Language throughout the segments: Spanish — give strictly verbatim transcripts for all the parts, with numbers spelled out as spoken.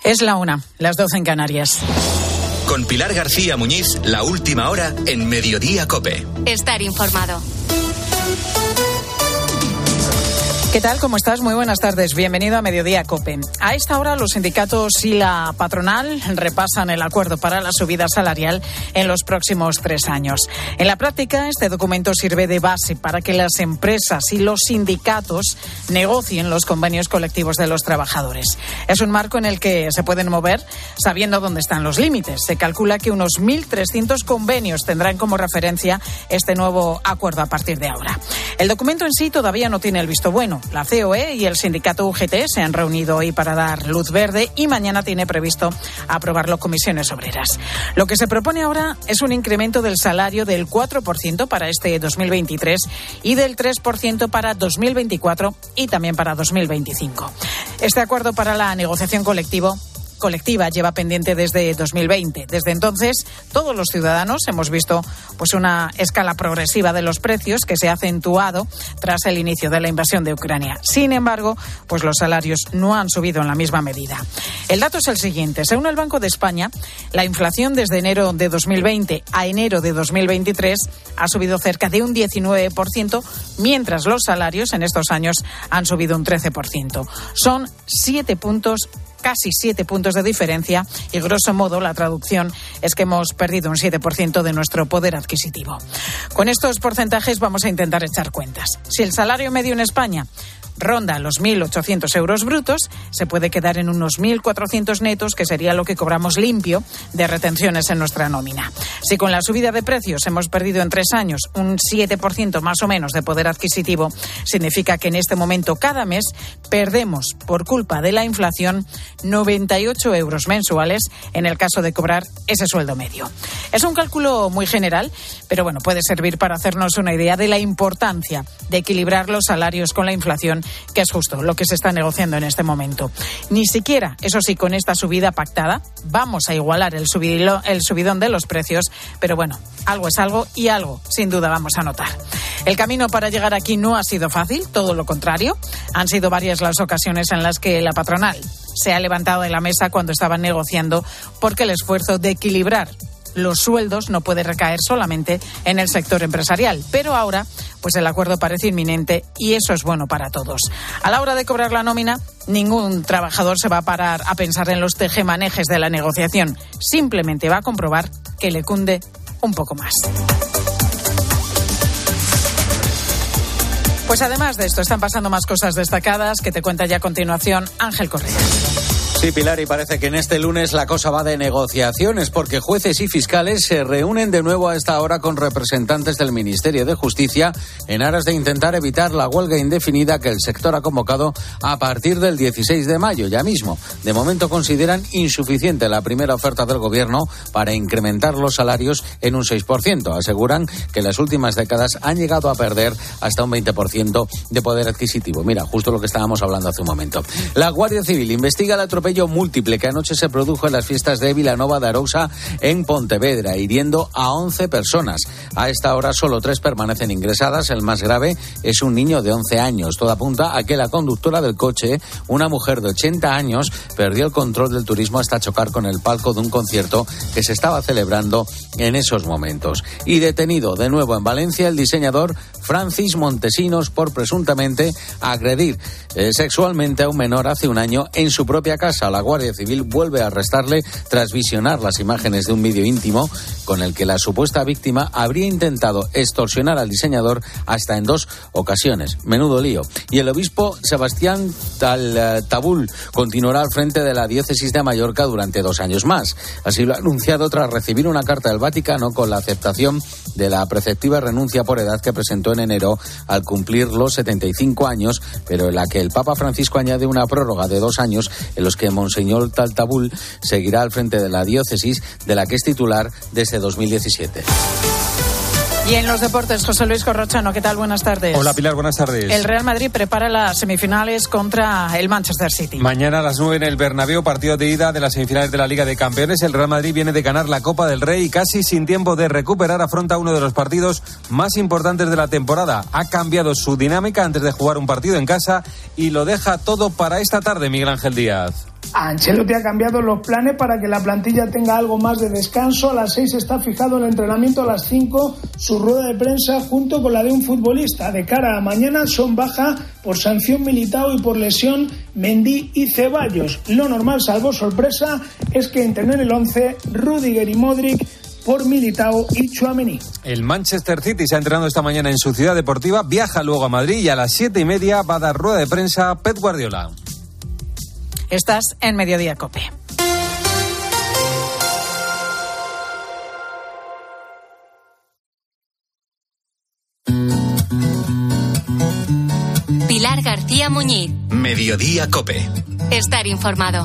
Es la una, las doce en Canarias. Con Pilar García Muñiz, la última hora en Mediodía COPE. Estar informado. ¿Qué tal? ¿Cómo estás? Muy buenas tardes. Bienvenido a Mediodía COPE. A esta hora los sindicatos y la patronal repasan el acuerdo para la subida salarial en los próximos tres años. En la práctica, este documento sirve de base para que las empresas y los sindicatos negocien los convenios colectivos de los trabajadores. Es un marco en el que se pueden mover sabiendo dónde están los límites. Se calcula que unos mil trescientos convenios tendrán como referencia este nuevo acuerdo a partir de ahora. El documento en sí todavía no tiene el visto bueno. La C O E y el sindicato U G T se han reunido hoy para dar luz verde y mañana tiene previsto aprobarlo comisiones obreras. Lo que se propone ahora es un incremento del salario del cuatro por ciento para este dos mil veintitrés y del tres por ciento para dos mil veinticuatro y también para dos mil veinticinco. Este acuerdo para la negociación colectivo colectiva lleva pendiente desde dos mil veinte. Desde entonces, todos los ciudadanos hemos visto pues una escala progresiva de los precios que se ha acentuado tras el inicio de la invasión de Ucrania. Sin embargo, pues los salarios no han subido en la misma medida. El dato es el siguiente. Según el Banco de España, la inflación desde enero de dos mil veinte a enero de dos mil veintitrés ha subido cerca de un diecinueve por ciento, mientras los salarios en estos años han subido un trece por ciento. Son siete puntos casi siete puntos de diferencia y, grosso modo, la traducción es que hemos perdido un siete por ciento de nuestro poder adquisitivo. Con estos porcentajes vamos a intentar echar cuentas. Si el salario medio en España ronda los mil ochocientos euros brutos, se puede quedar en unos mil cuatrocientos netos, que sería lo que cobramos limpio de retenciones en nuestra nómina. Si con la subida de precios hemos perdido en tres años un siete por ciento más o menos de poder adquisitivo, significa que en este momento cada mes perdemos, por culpa de la inflación, noventa y ocho euros mensuales en el caso de cobrar ese sueldo medio. Es un cálculo muy general, pero bueno, puede servir para hacernos una idea de la importancia de equilibrar los salarios con la inflación, que es justo lo que se está negociando en este momento. Ni siquiera, eso sí, con esta subida pactada, vamos a igualar el, subidilo, el subidón de los precios, pero bueno, algo es algo y algo, sin duda, vamos a notar. El camino para llegar aquí no ha sido fácil, todo lo contrario. Han sido varias las ocasiones en las que la patronal se ha levantado de la mesa cuando estaban negociando, porque el esfuerzo de equilibrar los sueldos no puede recaer solamente en el sector empresarial. Pero ahora, pues el acuerdo parece inminente y eso es bueno para todos. A la hora de cobrar la nómina, ningún trabajador se va a parar a pensar en los tejemanejes de la negociación. Simplemente va a comprobar que le cunde un poco más. Pues además de esto, están pasando más cosas destacadas que te cuenta ya a continuación Ángel Correa. Sí, Pilar, y parece que en este lunes la cosa va de negociaciones, porque jueces y fiscales se reúnen de nuevo a esta hora con representantes del Ministerio de Justicia en aras de intentar evitar la huelga indefinida que el sector ha convocado a partir del dieciséis de mayo, ya mismo. De momento consideran insuficiente la primera oferta del Gobierno para incrementar los salarios en un seis por ciento. Aseguran que en las últimas décadas han llegado a perder hasta un veinte por ciento de poder adquisitivo. Mira, justo lo que estábamos hablando hace un momento. La Guardia Civil investiga el atropello múltiple que anoche se produjo en las fiestas de Vilanova de Arousa en Pontevedra, hiriendo a once personas. A esta hora solo tres permanecen ingresadas. El más grave es un niño de once años. Todo apunta a que la conductora del coche, una mujer de ochenta años, perdió el control del turismo hasta chocar con el palco de un concierto que se estaba celebrando en esos momentos. Y detenido de nuevo en Valencia el diseñador Francis Montesinos por presuntamente agredir eh, sexualmente a un menor hace un año en su propia casa. La Guardia Civil vuelve a arrestarle tras visionar las imágenes de un vídeo íntimo con el que la supuesta víctima habría intentado extorsionar al diseñador hasta en dos ocasiones. Menudo lío. Y el obispo Sebastián Tabul continuará al frente de la diócesis de Mallorca durante dos años más. Así lo ha anunciado tras recibir una carta del Vaticano con la aceptación de la preceptiva renuncia por edad que presentó en enero al cumplir los setenta y cinco años, pero en la que el Papa Francisco añade una prórroga de dos años en los que Monseñor Taltabul seguirá al frente de la diócesis, de la que es titular desde dos mil diecisiete. Y en los deportes, José Luis Corrochano, ¿qué tal? Buenas tardes. Hola, Pilar, buenas tardes. El Real Madrid prepara las semifinales contra el Manchester City. Mañana a las nueve en el Bernabéu, partido de ida de las semifinales de la Liga de Campeones. El Real Madrid viene de ganar la Copa del Rey y casi sin tiempo de recuperar afronta uno de los partidos más importantes de la temporada. Ha cambiado su dinámica antes de jugar un partido en casa y lo deja todo para esta tarde, Miguel Ángel Díaz. Ancelotti ha cambiado los planes para que la plantilla tenga algo más de descanso. A las seis está fijado el entrenamiento, a las cinco su rueda de prensa junto con la de un futbolista. De cara a mañana son baja por sanción Militao y por lesión Mendy y Ceballos. Lo normal, salvo sorpresa, es que entren en el once Rüdiger y Modric por Militao y Tchouaméni. El Manchester City se ha entrenado esta mañana en su ciudad deportiva, viaja luego a Madrid y a las siete y media va a dar rueda de prensa Pep Guardiola. Estás en Mediodía COPE. Pilar García Muñiz. Mediodía COPE. Estar informado.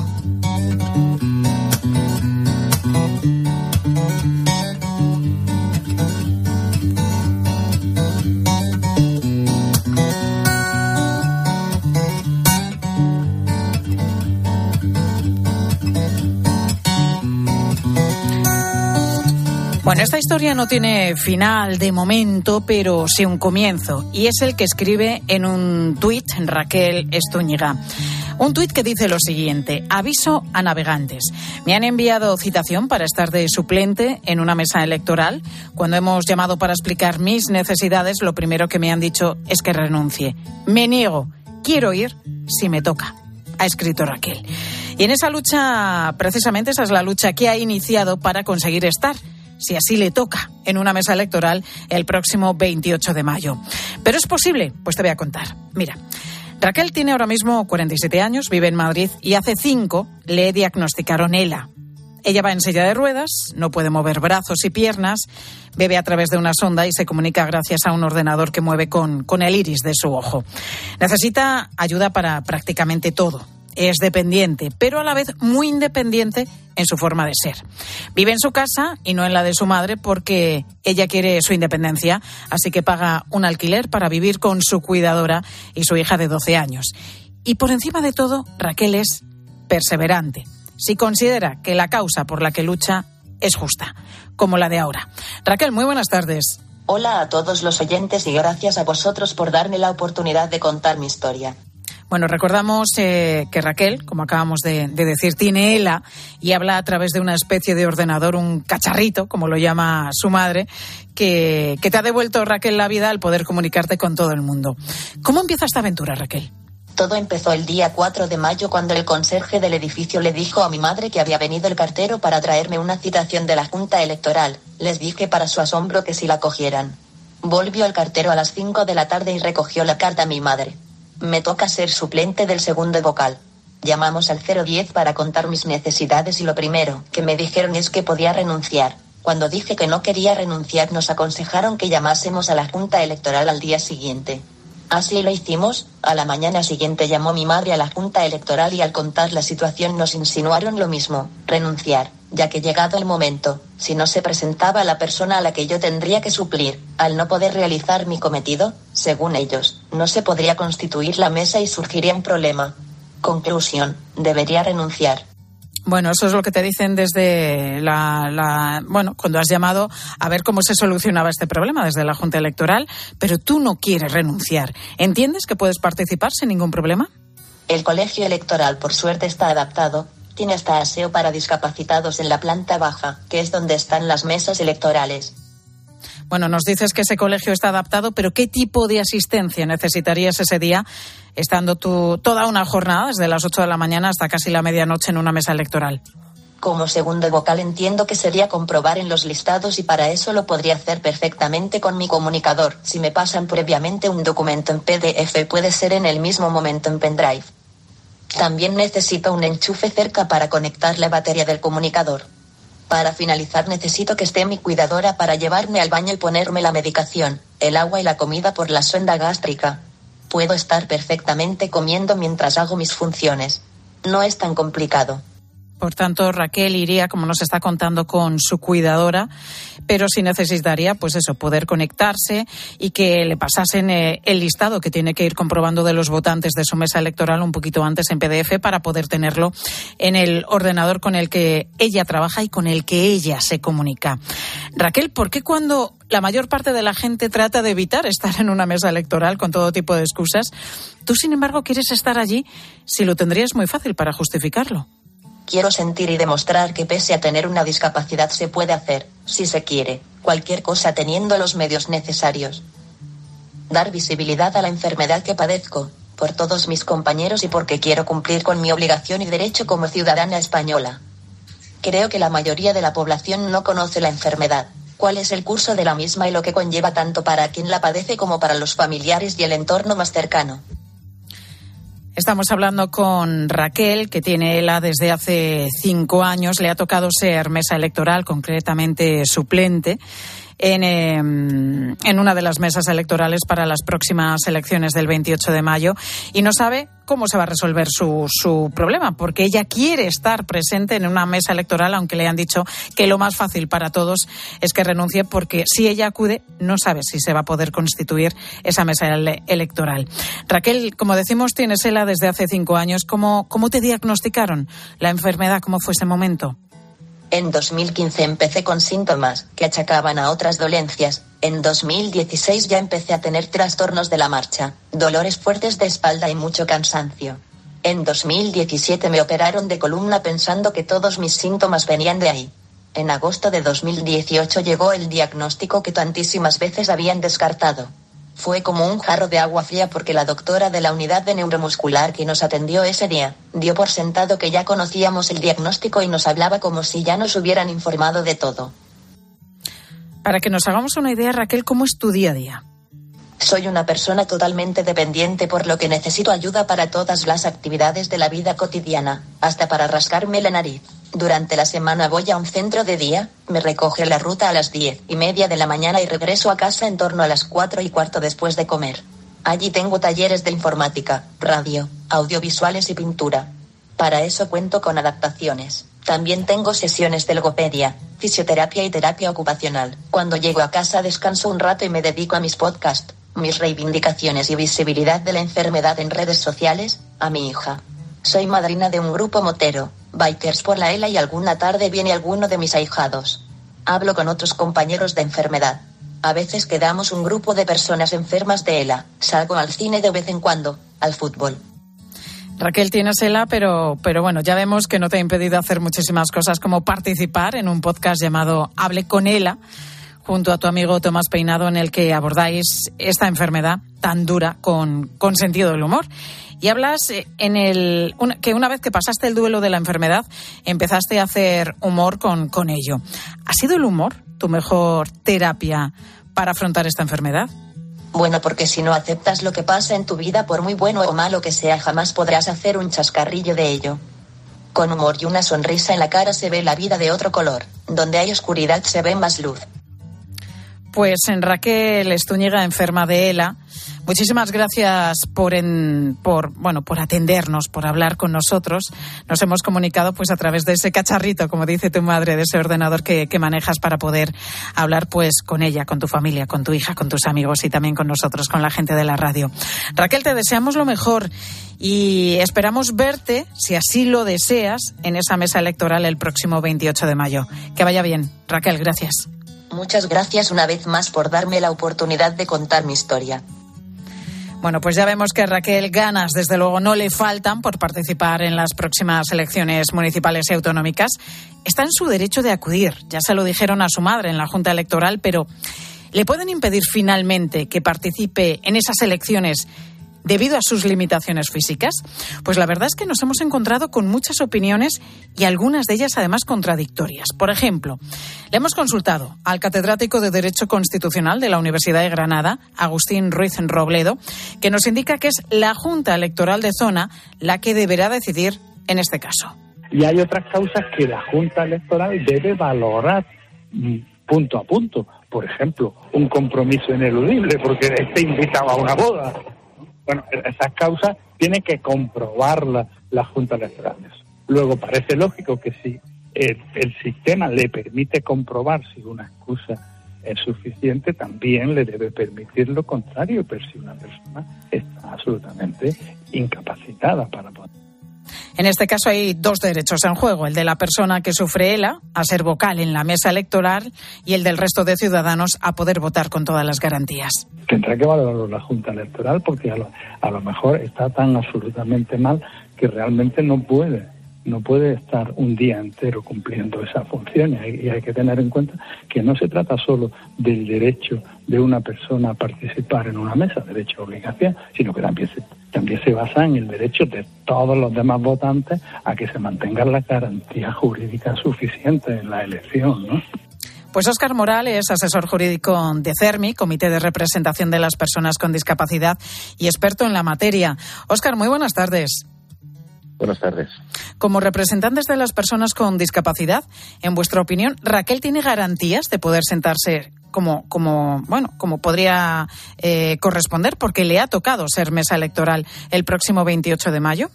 Bueno, esta historia no tiene final de momento, pero sí un comienzo, y es el que escribe en un tuit Raquel Estúñiga. Un tuit que dice lo siguiente: aviso a navegantes. Me han enviado citación para estar de suplente en una mesa electoral. Cuando hemos llamado para explicar mis necesidades, lo primero que me han dicho es que renuncie. Me niego. Quiero ir si me toca. Ha escrito Raquel. Y en esa lucha, precisamente esa es la lucha que ha iniciado para conseguir estar, si así le toca, en una mesa electoral el próximo veintiocho de mayo. ¿Pero es posible? Pues te voy a contar. Mira, Raquel tiene ahora mismo cuarenta y siete años, vive en Madrid y hace cinco le diagnosticaron ELA. Ella va en silla de ruedas, no puede mover brazos y piernas, bebe a través de una sonda y se comunica gracias a un ordenador que mueve con, con el iris de su ojo. Necesita ayuda para prácticamente todo. Es dependiente, pero a la vez muy independiente en su forma de ser. Vive en su casa y no en la de su madre porque ella quiere su independencia, así que paga un alquiler para vivir con su cuidadora y su hija de doce años. Y por encima de todo, Raquel es perseverante, si considera que la causa por la que lucha es justa, como la de ahora. Raquel, muy buenas tardes. Hola a todos los oyentes y gracias a vosotros por darme la oportunidad de contar mi historia. Bueno, recordamos eh, que Raquel, como acabamos de, de decir, tiene ELA y habla a través de una especie de ordenador, un cacharrito, como lo llama su madre, que, que te ha devuelto, Raquel, la vida al poder comunicarte con todo el mundo. ¿Cómo empieza esta aventura, Raquel? Todo empezó el día cuatro de mayo cuando el conserje del edificio le dijo a mi madre que había venido el cartero para traerme una citación de la Junta Electoral. Les dije para su asombro que si la cogieran. Volvió el cartero a las cinco de la tarde y recogió la carta a mi madre. Me toca ser suplente del segundo vocal. Llamamos al cero diez para contar mis necesidades y lo primero que me dijeron es que podía renunciar. Cuando dije que no quería renunciar nos aconsejaron que llamásemos a la Junta Electoral al día siguiente. Así lo hicimos. A la mañana siguiente llamó mi madre a la Junta Electoral y al contar la situación nos insinuaron lo mismo, renunciar, ya que llegado el momento, si no se presentaba la persona a la que yo tendría que suplir, al no poder realizar mi cometido, según ellos, no se podría constituir la mesa y surgiría un problema. Conclusión, debería renunciar. Bueno, eso es lo que te dicen desde la, la... Bueno, cuando has llamado a ver cómo se solucionaba este problema desde la Junta Electoral, pero tú no quieres renunciar. ¿Entiendes que puedes participar sin ningún problema? El colegio electoral, por suerte, está adaptado. Tiene hasta aseo para discapacitados en la planta baja, que es donde están las mesas electorales. Bueno, nos dices que ese colegio está adaptado, pero ¿qué tipo de asistencia necesitarías ese día, estando tú toda una jornada, desde las ocho de la mañana hasta casi la medianoche en una mesa electoral? Como segundo vocal entiendo que sería comprobar en los listados y para eso lo podría hacer perfectamente con mi comunicador. Si me pasan previamente un documento en P D F puede ser en el mismo momento en pendrive. También necesito un enchufe cerca para conectar la batería del comunicador. Para finalizar necesito que esté mi cuidadora para llevarme al baño y ponerme la medicación, el agua y la comida por la sonda gástrica. Puedo estar perfectamente comiendo mientras hago mis funciones. No es tan complicado. Por tanto, Raquel iría, como nos está contando, con su cuidadora, pero sí necesitaría, pues eso, poder conectarse y que le pasasen eh, el listado que tiene que ir comprobando de los votantes de su mesa electoral un poquito antes en P D F para poder tenerlo en el ordenador con el que ella trabaja y con el que ella se comunica. Raquel, ¿por qué cuando la mayor parte de la gente trata de evitar estar en una mesa electoral con todo tipo de excusas. Tú, sin embargo, quieres estar allí si lo tendrías muy fácil para justificarlo. Quiero sentir y demostrar que pese a tener una discapacidad se puede hacer, si se quiere, cualquier cosa teniendo los medios necesarios. Dar visibilidad a la enfermedad que padezco, por todos mis compañeros y porque quiero cumplir con mi obligación y derecho como ciudadana española. Creo que la mayoría de la población no conoce la enfermedad, cuál es el curso de la misma y lo que conlleva tanto para quien la padece como para los familiares y el entorno más cercano. Estamos hablando con Raquel, que tiene ELA desde hace cinco años. Le ha tocado ser mesa electoral, concretamente suplente, en, eh, en una de las mesas electorales para las próximas elecciones del veintiocho de mayo. Y no sabe cómo se va a resolver su, su problema, porque ella quiere estar presente en una mesa electoral, aunque le han dicho que lo más fácil para todos es que renuncie, porque si ella acude, no sabe si se va a poder constituir esa mesa ele- electoral. Raquel, como decimos, tienes ELA desde hace cinco años. ¿Cómo, cómo te diagnosticaron la enfermedad? ¿Cómo fue ese momento? En dos mil quince empecé con síntomas que achacaban a otras dolencias. En dos mil dieciséis ya empecé a tener trastornos de la marcha, dolores fuertes de espalda y mucho cansancio. En dos mil diecisiete me operaron de columna pensando que todos mis síntomas venían de ahí. En agosto de dos mil dieciocho llegó el diagnóstico que tantísimas veces habían descartado. Fue como un jarro de agua fría porque la doctora de la unidad de neuromuscular que nos atendió ese día dio por sentado que ya conocíamos el diagnóstico y nos hablaba como si ya nos hubieran informado de todo. Para que nos hagamos una idea, Raquel, ¿cómo es tu día a día? Soy una persona totalmente dependiente, por lo que necesito ayuda para todas las actividades de la vida cotidiana, hasta para rascarme la nariz. Durante la semana voy a un centro de día, me recoge la ruta a las diez y media de la mañana y regreso a casa en torno a las cuatro y cuarto después de comer. Allí tengo talleres de informática, radio, audiovisuales y pintura. Para eso cuento con adaptaciones. También tengo sesiones de logopedia, fisioterapia y terapia ocupacional. Cuando llego a casa descanso un rato y me dedico a mis podcasts, mis reivindicaciones y visibilidad de la enfermedad en redes sociales, a mi hija. Soy madrina de un grupo motero, Bikers por la ELA, y alguna tarde viene alguno de mis ahijados. Hablo con otros compañeros de enfermedad. A veces quedamos un grupo de personas enfermas de ELA. Salgo al cine de vez en cuando, al fútbol. Raquel, tienes ELA, pero, pero bueno, ya vemos que no te ha impedido hacer muchísimas cosas, como participar en un podcast llamado Hable con ELA, junto a tu amigo Tomás Peinado, en el que abordáis esta enfermedad tan dura con, con sentido del humor. Y hablas en el un, que una vez que pasaste el duelo de la enfermedad, empezaste a hacer humor con, con ello. ¿Ha sido el humor tu mejor terapia para afrontar esta enfermedad? Bueno, porque si no aceptas lo que pasa en tu vida, por muy bueno o malo que sea, jamás podrás hacer un chascarrillo de ello. Con humor y una sonrisa en la cara se ve la vida de otro color. Donde hay oscuridad se ve más luz. Pues en Raquel Estúñiga, enferma de ELA, muchísimas gracias por en, por bueno por atendernos, por hablar con nosotros. Nos hemos comunicado pues a través de ese cacharrito, como dice tu madre, de ese ordenador que, que manejas para poder hablar pues con ella, con tu familia, con tu hija, con tus amigos y también con nosotros, con la gente de la radio. Raquel, te deseamos lo mejor y esperamos verte, si así lo deseas, en esa mesa electoral el próximo veintiocho de mayo. Que vaya bien. Raquel, gracias. Muchas gracias una vez más por darme la oportunidad de contar mi historia. Bueno, pues ya vemos que Raquel ganas, desde luego, no le faltan por participar en las próximas elecciones municipales y autonómicas. Está en su derecho de acudir. Ya se lo dijeron a su madre en la Junta Electoral, pero ¿le pueden impedir finalmente que participe en esas elecciones debido a sus limitaciones físicas? Pues la verdad es que nos hemos encontrado con muchas opiniones y algunas de ellas además contradictorias. Por ejemplo, le hemos consultado al catedrático de Derecho Constitucional de la Universidad de Granada, Agustín Ruiz Robledo, que nos indica que es la Junta Electoral de Zona la que deberá decidir en este caso. Y hay otras causas que la Junta Electoral debe valorar punto a punto. Por ejemplo, un compromiso ineludible porque esté invitado a una boda. Bueno, esas causas tienen que comprobarlas las juntas electorales. Luego, parece lógico que si el, el sistema le permite comprobar si una excusa es suficiente, también le debe permitir lo contrario, pero si una persona está absolutamente incapacitada para poder. En este caso hay dos derechos en juego, el de la persona que sufre ELA a ser vocal en la mesa electoral y el del resto de ciudadanos a poder votar con todas las garantías. Tendrá que valorarlo la Junta Electoral porque a lo, a lo mejor está tan absolutamente mal que realmente no puede. No puede estar un día entero cumpliendo esas funciones y hay que tener en cuenta que no se trata solo del derecho de una persona a participar en una mesa, derecho a obligación, sino que también se, también se basa en el derecho de todos los demás votantes a que se mantengan las garantías jurídicas suficientes en la elección, ¿no? Pues Óscar Morales, asesor jurídico de CERMI, Comité de Representación de las Personas con Discapacidad y experto en la materia. Óscar, muy buenas tardes. Buenas tardes. Como representantes de las personas con discapacidad, en vuestra opinión, ¿Raquel tiene garantías de poder sentarse como, como, bueno, como podría eh, corresponder? Porque le ha tocado ser mesa electoral el próximo veintiocho de mayo.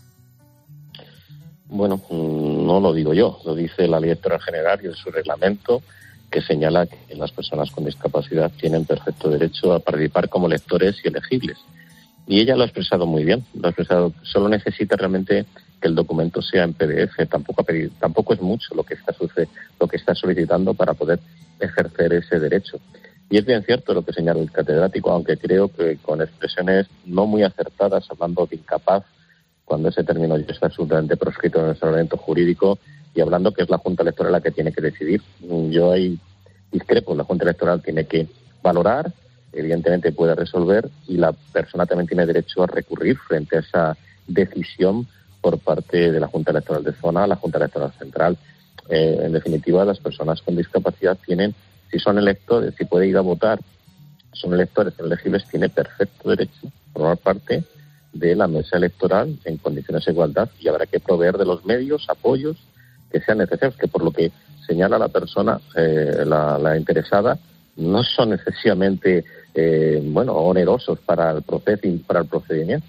Bueno, no lo digo yo, lo dice la Ley Electoral General y en su reglamento, que señala que las personas con discapacidad tienen perfecto derecho a participar como electores y elegibles. Y ella lo ha expresado muy bien, lo ha expresado, solo necesita realmente que el documento sea en P D F, tampoco ha pedido, tampoco es mucho lo que está lo que está solicitando para poder ejercer ese derecho. Y es bien cierto lo que señala el catedrático, aunque creo que con expresiones no muy acertadas, hablando de incapaz, cuando ese término ya está absolutamente proscrito en nuestro ordenamiento jurídico, y hablando que es la Junta Electoral la que tiene que decidir. Yo ahí discrepo, la Junta Electoral tiene que valorar, evidentemente puede resolver, y la persona también tiene derecho a recurrir frente a esa decisión por parte de la Junta Electoral de Zona a la Junta Electoral Central. Eh, en definitiva, las personas con discapacidad tienen, si son electores, si pueden ir a votar, son electores, son elegibles, tiene perfecto derecho a formar parte de la mesa electoral en condiciones de igualdad, y habrá que proveer de los medios, apoyos que sean necesarios, que por lo que señala la persona, eh, la, la interesada, no son excesivamente eh, bueno, onerosos para el proceso y para el procedimiento.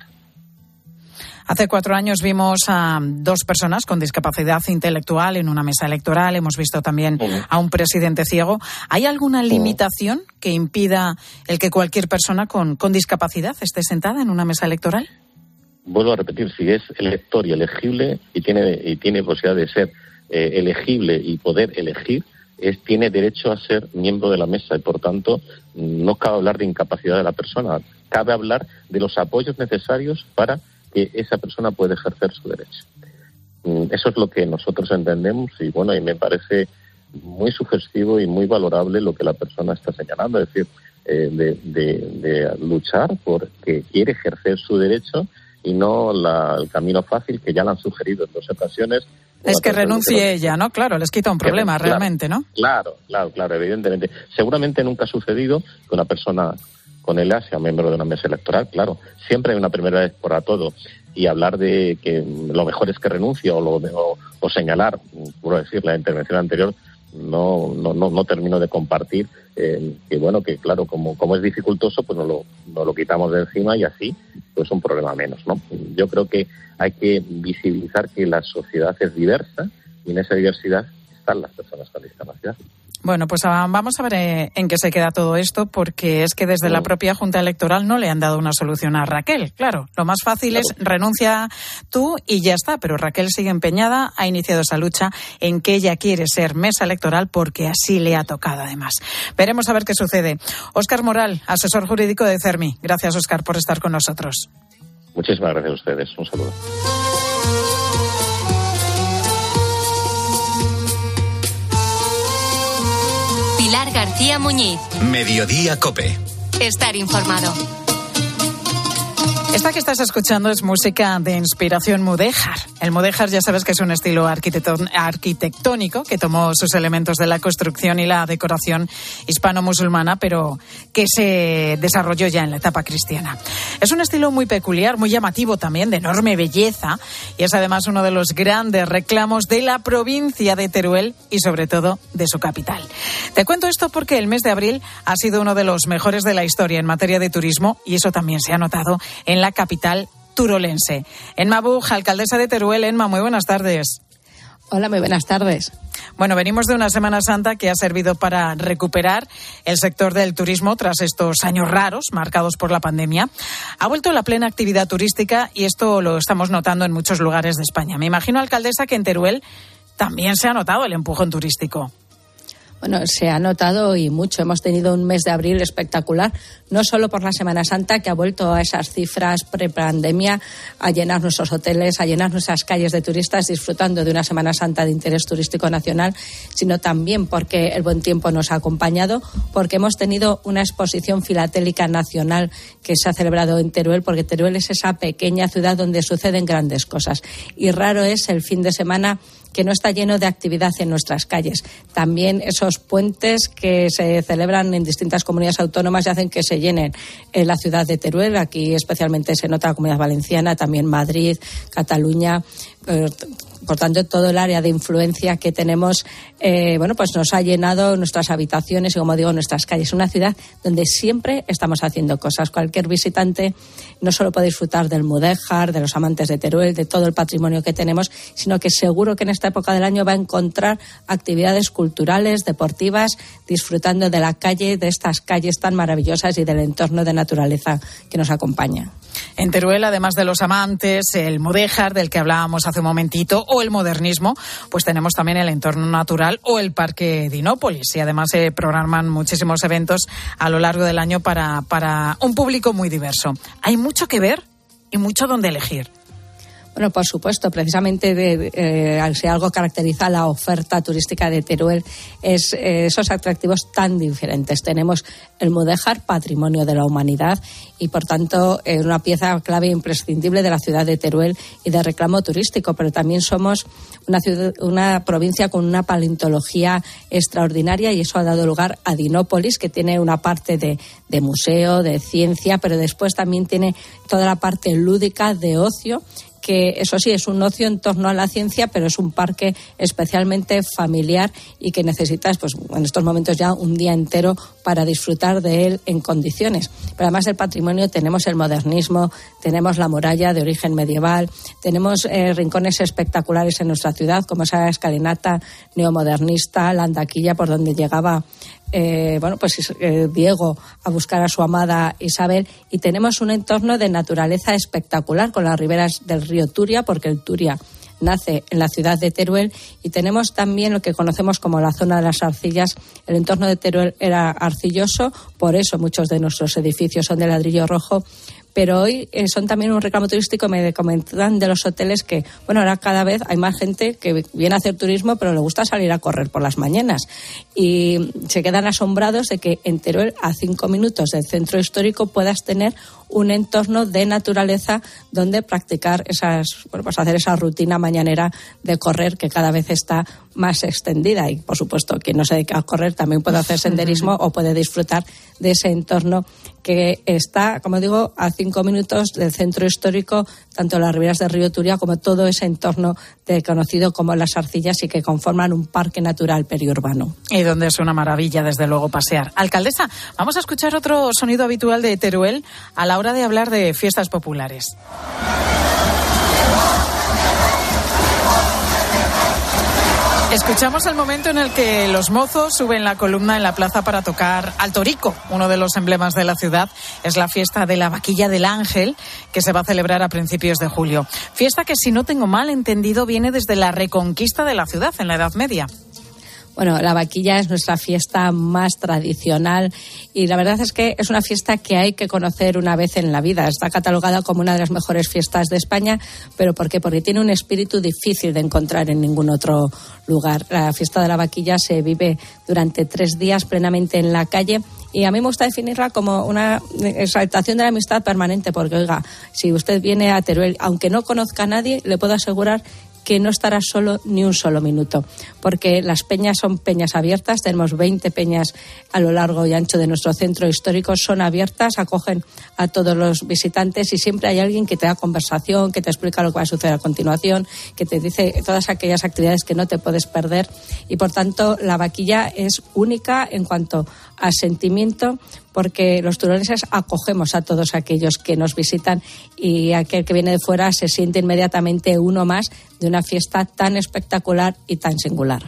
Hace cuatro años vimos a dos personas con discapacidad intelectual en una mesa electoral. Hemos visto también uh-huh. a un presidente ciego. ¿Hay alguna limitación uh-huh. que impida el que cualquier persona con, con discapacidad esté sentada en una mesa electoral? Vuelvo a repetir, si es elector y elegible y tiene, y tiene posibilidad de ser eh, elegible y poder elegir, es, tiene derecho a ser miembro de la mesa y, por tanto, no cabe hablar de incapacidad de la persona. Cabe hablar de los apoyos necesarios para que esa persona pueda ejercer su derecho. Eso es lo que nosotros entendemos y, bueno, y me parece muy sugestivo y muy valorable lo que la persona está señalando, es decir, eh, de, de, de luchar porque quiere ejercer su derecho y no la, el camino fácil que ya le han sugerido en dos ocasiones. Es que renuncie ella, ¿no? Claro, les quita un problema claro, realmente, ¿no? Claro, claro, claro, evidentemente. Seguramente nunca ha sucedido que una persona con ELA sea miembro de una mesa electoral, claro. Siempre hay una primera vez para todo. Y hablar de que lo mejor es que renuncie o, lo, o, o señalar, por decir, la intervención anterior, no no no, no termino de compartir. Eh, que bueno, que claro, como como es dificultoso, pues nos lo, nos lo quitamos de encima y así, pues un problema menos, ¿no? Yo creo que hay que visibilizar que la sociedad es diversa y en esa diversidad están las personas con discapacidad. Bueno, pues vamos a ver en qué se queda todo esto, porque es que desde la propia Junta Electoral no le han dado una solución a Raquel. Claro, lo más fácil claro. es renuncia tú y ya está, pero Raquel sigue empeñada, ha iniciado esa lucha en que ella quiere ser mesa electoral porque así le ha tocado además. Veremos a ver qué sucede. Óscar Moral, asesor jurídico de CERMI. Gracias, Óscar, por estar con nosotros. Muchísimas gracias a ustedes. Un saludo. Pilar García Muñiz. Mediodía COPE. Estar informado. Esta que estás escuchando es música de inspiración mudéjar. El mudéjar ya sabes que es un estilo arquitectónico que tomó sus elementos de la construcción y la decoración hispano-musulmana, pero que se desarrolló ya en la etapa cristiana. Es un estilo muy peculiar, muy llamativo también, de enorme belleza, y es además uno de los grandes reclamos de la provincia de Teruel y sobre todo de su capital. Te cuento esto porque el mes de abril ha sido uno de los mejores de la historia en materia de turismo y eso también se ha notado en la capital turolense. Enma Buj, alcaldesa de Teruel. Enma, muy buenas tardes. Hola, muy buenas tardes. Bueno, venimos de una Semana Santa que ha servido para recuperar el sector del turismo tras estos años raros marcados por la pandemia. Ha vuelto la plena actividad turística y esto lo estamos notando en muchos lugares de España. Me imagino, alcaldesa, que en Teruel también se ha notado el empujón turístico. Bueno, se ha notado y mucho. Hemos tenido un mes de abril espectacular, no solo por la Semana Santa, que ha vuelto a esas cifras pre-pandemia, a llenar nuestros hoteles, a llenar nuestras calles de turistas, disfrutando de una Semana Santa de interés turístico nacional, sino también porque el buen tiempo nos ha acompañado, porque hemos tenido una exposición filatélica nacional que se ha celebrado en Teruel, porque Teruel es esa pequeña ciudad donde suceden grandes cosas. Y raro es el fin de semana que no está lleno de actividad en nuestras calles. También esos puentes que se celebran en distintas comunidades autónomas y hacen que se llenen en la ciudad de Teruel. Aquí especialmente se nota la Comunidad Valenciana, también Madrid, Cataluña. Por tanto, todo el área de influencia que tenemos, eh, bueno, pues nos ha llenado nuestras habitaciones y, como digo, nuestras calles. Una ciudad donde siempre estamos haciendo cosas. Cualquier visitante no solo puede disfrutar del mudéjar, de los amantes de Teruel, de todo el patrimonio que tenemos, sino que seguro que en esta época del año va a encontrar actividades culturales, deportivas, disfrutando de la calle, de estas calles tan maravillosas y del entorno de naturaleza que nos acompaña. En Teruel, además de los amantes, el mudéjar del que hablábamos hace un momentito, o el modernismo, pues tenemos también el entorno natural o el Parque Dinópolis. Y además se programan muchísimos eventos a lo largo del año para, para un público muy diverso. Hay mucho que ver y mucho donde elegir. Bueno, por supuesto, precisamente de, eh, si algo caracteriza la oferta turística de Teruel es eh, esos atractivos tan diferentes. Tenemos el mudéjar, patrimonio de la humanidad, y por tanto eh, una pieza clave e imprescindible de la ciudad de Teruel y de reclamo turístico, pero también somos una ciudad, una provincia con una paleontología extraordinaria, y eso ha dado lugar a Dinópolis, que tiene una parte de, de museo, de ciencia, pero después también tiene toda la parte lúdica de ocio, que eso sí es un ocio en torno a la ciencia, pero es un parque especialmente familiar y que necesitas, pues en estos momentos ya un día entero para disfrutar de él en condiciones. Pero además del patrimonio tenemos el modernismo, tenemos la muralla de origen medieval, tenemos eh, rincones espectaculares en nuestra ciudad, como esa escalinata neomodernista, la Andaquilla, por donde llegaba Eh, bueno, pues eh, Diego a buscar a su amada Isabel, y tenemos un entorno de naturaleza espectacular con las riberas del río Turia, porque el Turia nace en la ciudad de Teruel, y tenemos también lo que conocemos como la zona de las arcillas. El entorno de Teruel era arcilloso, por eso muchos de nuestros edificios son de ladrillo rojo, pero hoy eh, son también un reclamo turístico. Me comentan de los hoteles que, bueno, ahora cada vez hay más gente que viene a hacer turismo, pero le gusta salir a correr por las mañanas. Y se quedan asombrados de que en Teruel, a cinco minutos del centro histórico, puedas tener un entorno de naturaleza donde practicar esas, bueno, pues hacer esa rutina mañanera de correr que cada vez está más extendida. Y, por supuesto, quien no se dedica a correr también puede hacer senderismo o puede disfrutar de ese entorno que está, como digo, a cinco minutos del centro histórico, tanto las riberas del río Turia como todo ese entorno de, conocido como las arcillas, y que conforman un parque natural periurbano. Y donde es una maravilla, desde luego, pasear. Alcaldesa, vamos a escuchar otro sonido habitual de Teruel a la hora de hablar de fiestas populares. Escuchamos el momento en el que los mozos suben la columna en la plaza para tocar al torico. Uno de los emblemas de la ciudad es la fiesta de la Vaquilla del Ángel, que se va a celebrar a principios de julio. Fiesta que, si no tengo mal entendido, viene desde la reconquista de la ciudad en la Edad Media. Bueno, la vaquilla es nuestra fiesta más tradicional y la verdad es que es una fiesta que hay que conocer una vez en la vida. Está catalogada como una de las mejores fiestas de España, ¿pero por qué? Porque tiene un espíritu difícil de encontrar en ningún otro lugar. La fiesta de la vaquilla se vive durante tres días plenamente en la calle, y a mí me gusta definirla como una exaltación de la amistad permanente, porque, oiga, si usted viene a Teruel, aunque no conozca a nadie, le puedo asegurar que no estará solo ni un solo minuto, porque las peñas son peñas abiertas. Tenemos veinte peñas a lo largo y ancho de nuestro centro histórico, son abiertas, acogen a todos los visitantes, y siempre hay alguien que te da conversación, que te explica lo que va a suceder a continuación, que te dice todas aquellas actividades que no te puedes perder, y por tanto la vaquilla es única en cuanto a sentimiento, porque los turoneses acogemos a todos aquellos que nos visitan, y aquel que viene de fuera se siente inmediatamente uno más de una fiesta tan espectacular y tan singular.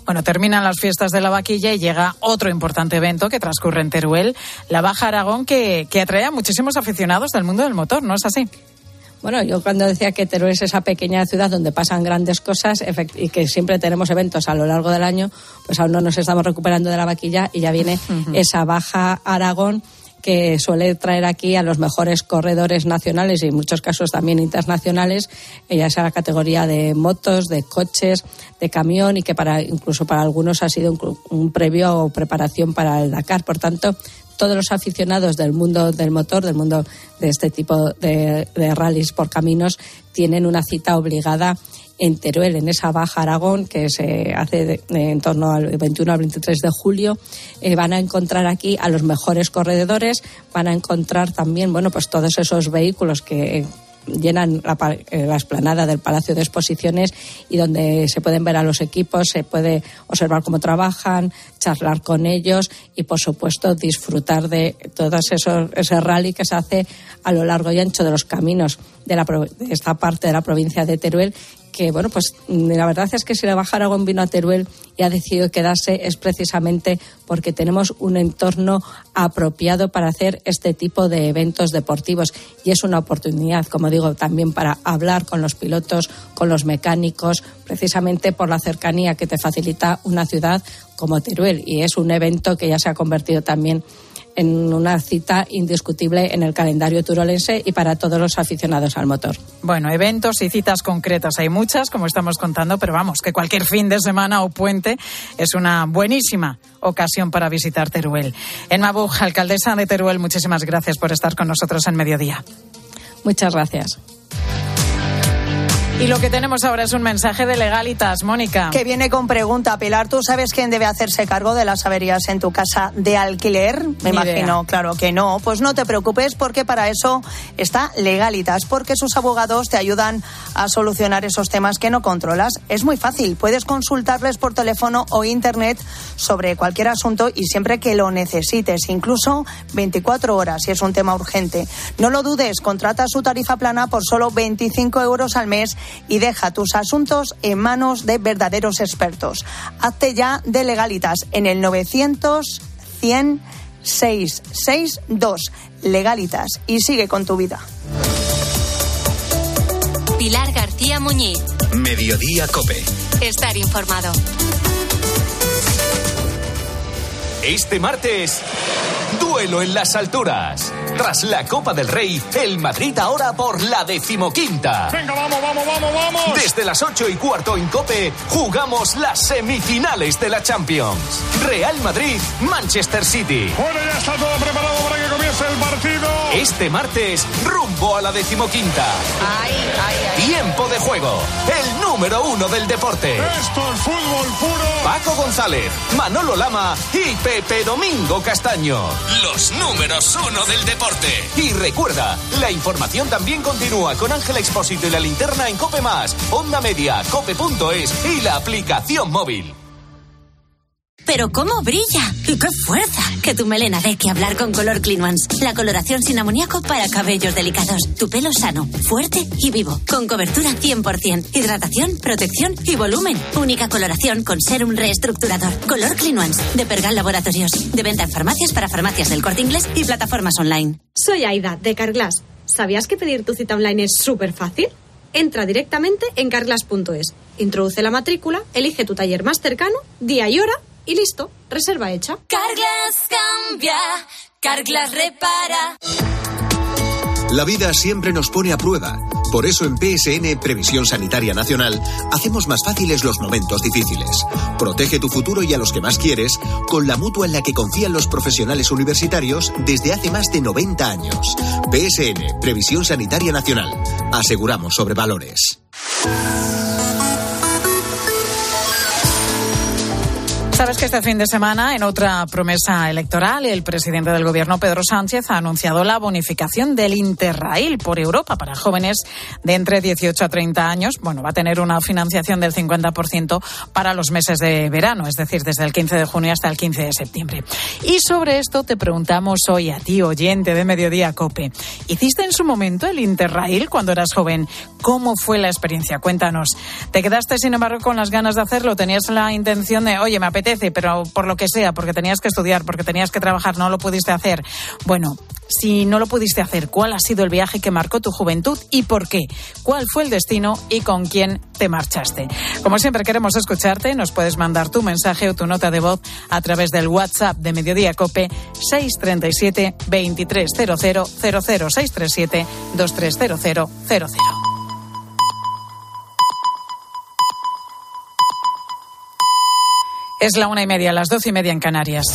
Bueno, terminan las fiestas de la vaquilla y llega otro importante evento que transcurre en Teruel, la Baja Aragón, que, que atrae a muchísimos aficionados del mundo del motor, ¿no es así? Bueno, yo cuando decía que Teruel es esa pequeña ciudad donde pasan grandes cosas y que siempre tenemos eventos a lo largo del año, pues aún no nos estamos recuperando de la vaquilla y ya viene uh-huh. esa Baja Aragón que suele traer aquí a los mejores corredores nacionales y en muchos casos también internacionales, ya sea la categoría de motos, de coches, de camión y que para incluso para algunos ha sido un, un previo o preparación para el Dakar. Por tanto, todos los aficionados del mundo del motor, del mundo de este tipo de, de rallies por caminos, tienen una cita obligada en Teruel, en esa Baja Aragón, que se hace de, de, en torno al veintiuno al veintitrés de julio. Eh, van a encontrar aquí a los mejores corredores, van a encontrar también, bueno, pues todos esos vehículos que eh, llenan la, la explanada del Palacio de Exposiciones y donde se pueden ver a los equipos, se puede observar cómo trabajan, charlar con ellos y, por supuesto, disfrutar de todo eso, ese rally que se hace a lo largo y ancho de los caminos de, la, de esta parte de la provincia de Teruel, que, bueno, pues la verdad es que si la Baja Aragón vino a Teruel y ha decidido quedarse es precisamente porque tenemos un entorno apropiado para hacer este tipo de eventos deportivos y es una oportunidad, como digo, también para hablar con los pilotos, con los mecánicos, precisamente por la cercanía que te facilita una ciudad como Teruel, y es un evento que ya se ha convertido también en una cita indiscutible en el calendario turolense y para todos los aficionados al motor. Bueno, eventos y citas concretas hay muchas, como estamos contando, pero vamos, que cualquier fin de semana o puente es una buenísima ocasión para visitar Teruel. Emma Buch, alcaldesa de Teruel, muchísimas gracias por estar con nosotros en Mediodía. Muchas gracias. Y lo que tenemos ahora es un mensaje de Legalitas, Mónica. Que viene con pregunta, Pilar. ¿Tú sabes quién debe hacerse cargo de las averías en tu casa de alquiler? Me Ni imagino, idea. Claro que no. Pues no te preocupes porque para eso está Legalitas, porque sus abogados te ayudan a solucionar esos temas que no controlas. Es muy fácil, puedes consultarles por teléfono o internet sobre cualquier asunto y siempre que lo necesites, incluso veinticuatro horas si es un tema urgente. No lo dudes, contrata su tarifa plana por solo veinticinco euros al mes y deja tus asuntos en manos de verdaderos expertos. Hazte ya de Legalitas en el novecientos cien seiscientos sesenta y dos. Legalitas y sigue con tu vida. Pilar García Muñiz. Mediodía COPE. Estar informado. Este martes, duelo en las alturas. Tras la Copa del Rey, el Madrid ahora por la decimoquinta. Venga, vamos, vamos, vamos, vamos. Desde las ocho y cuarto en COPE, jugamos las semifinales de la Champions. Real Madrid, Manchester City. Bueno, ya está todo preparado para que comience el partido. Este martes, rumbo a la decimoquinta. Ay, ay, ay. Tiempo de juego. El número uno del deporte. Esto es fútbol puro. Paco González, Manolo Lama y Pepe Domingo Castaño. Los números uno del deporte. Y recuerda, la información también continúa con Ángel Expósito y la linterna en COPE Más, Onda Media, cope punto es y la aplicación móvil. ¡Pero cómo brilla! ¡Y qué fuerza! Que tu melena dé que hablar con Color Clean Ones. La coloración sin amoníaco para cabellos delicados. Tu pelo sano, fuerte y vivo. Con cobertura cien por ciento. Hidratación, protección y volumen. Única coloración con serum reestructurador. Color Clean Ones. De Pergal Laboratorios. De venta en farmacias para farmacias del Corte Inglés y plataformas online. Soy Aida, de Carglass. ¿Sabías que pedir tu cita online es súper fácil? Entra directamente en carglass punto es. Introduce la matrícula, elige tu taller más cercano, día y hora, y listo, reserva hecha. Carglass cambia, Carglass repara. La vida siempre nos pone a prueba. Por eso en P S N, Previsión Sanitaria Nacional, hacemos más fáciles los momentos difíciles. Protege tu futuro y a los que más quieres con la mutua en la que confían los profesionales universitarios desde hace más de noventa años. P S N, Previsión Sanitaria Nacional. Aseguramos sobre valores. Sabes que este fin de semana, en otra promesa electoral, el presidente del Gobierno, Pedro Sánchez, ha anunciado la bonificación del Interrail por Europa para jóvenes de entre dieciocho a treinta años. Bueno, va a tener una financiación del cincuenta por ciento para los meses de verano, es decir, desde el quince de junio hasta el quince de septiembre. Y sobre esto te preguntamos hoy a ti, oyente de Mediodía COPE. ¿Hiciste en su momento el Interrail cuando eras joven? ¿Cómo fue la experiencia? Cuéntanos. ¿Te quedaste, sin embargo, con las ganas de hacerlo? ¿Tenías la intención de, oye, me apetece, pero por lo que sea, porque tenías que estudiar, porque tenías que trabajar, no lo pudiste hacer? Bueno, si no lo pudiste hacer, ¿cuál ha sido el viaje que marcó tu juventud y por qué? ¿Cuál fue el destino y con quién te marchaste? Como siempre, queremos escucharte. Nos puedes mandar tu mensaje o tu nota de voz a través del WhatsApp de Mediodía COPE seis tres siete, dos tres cero cero cero cero, seis tres siete, dos tres cero cero cero cero. Es la una y media, las doce y media en Canarias.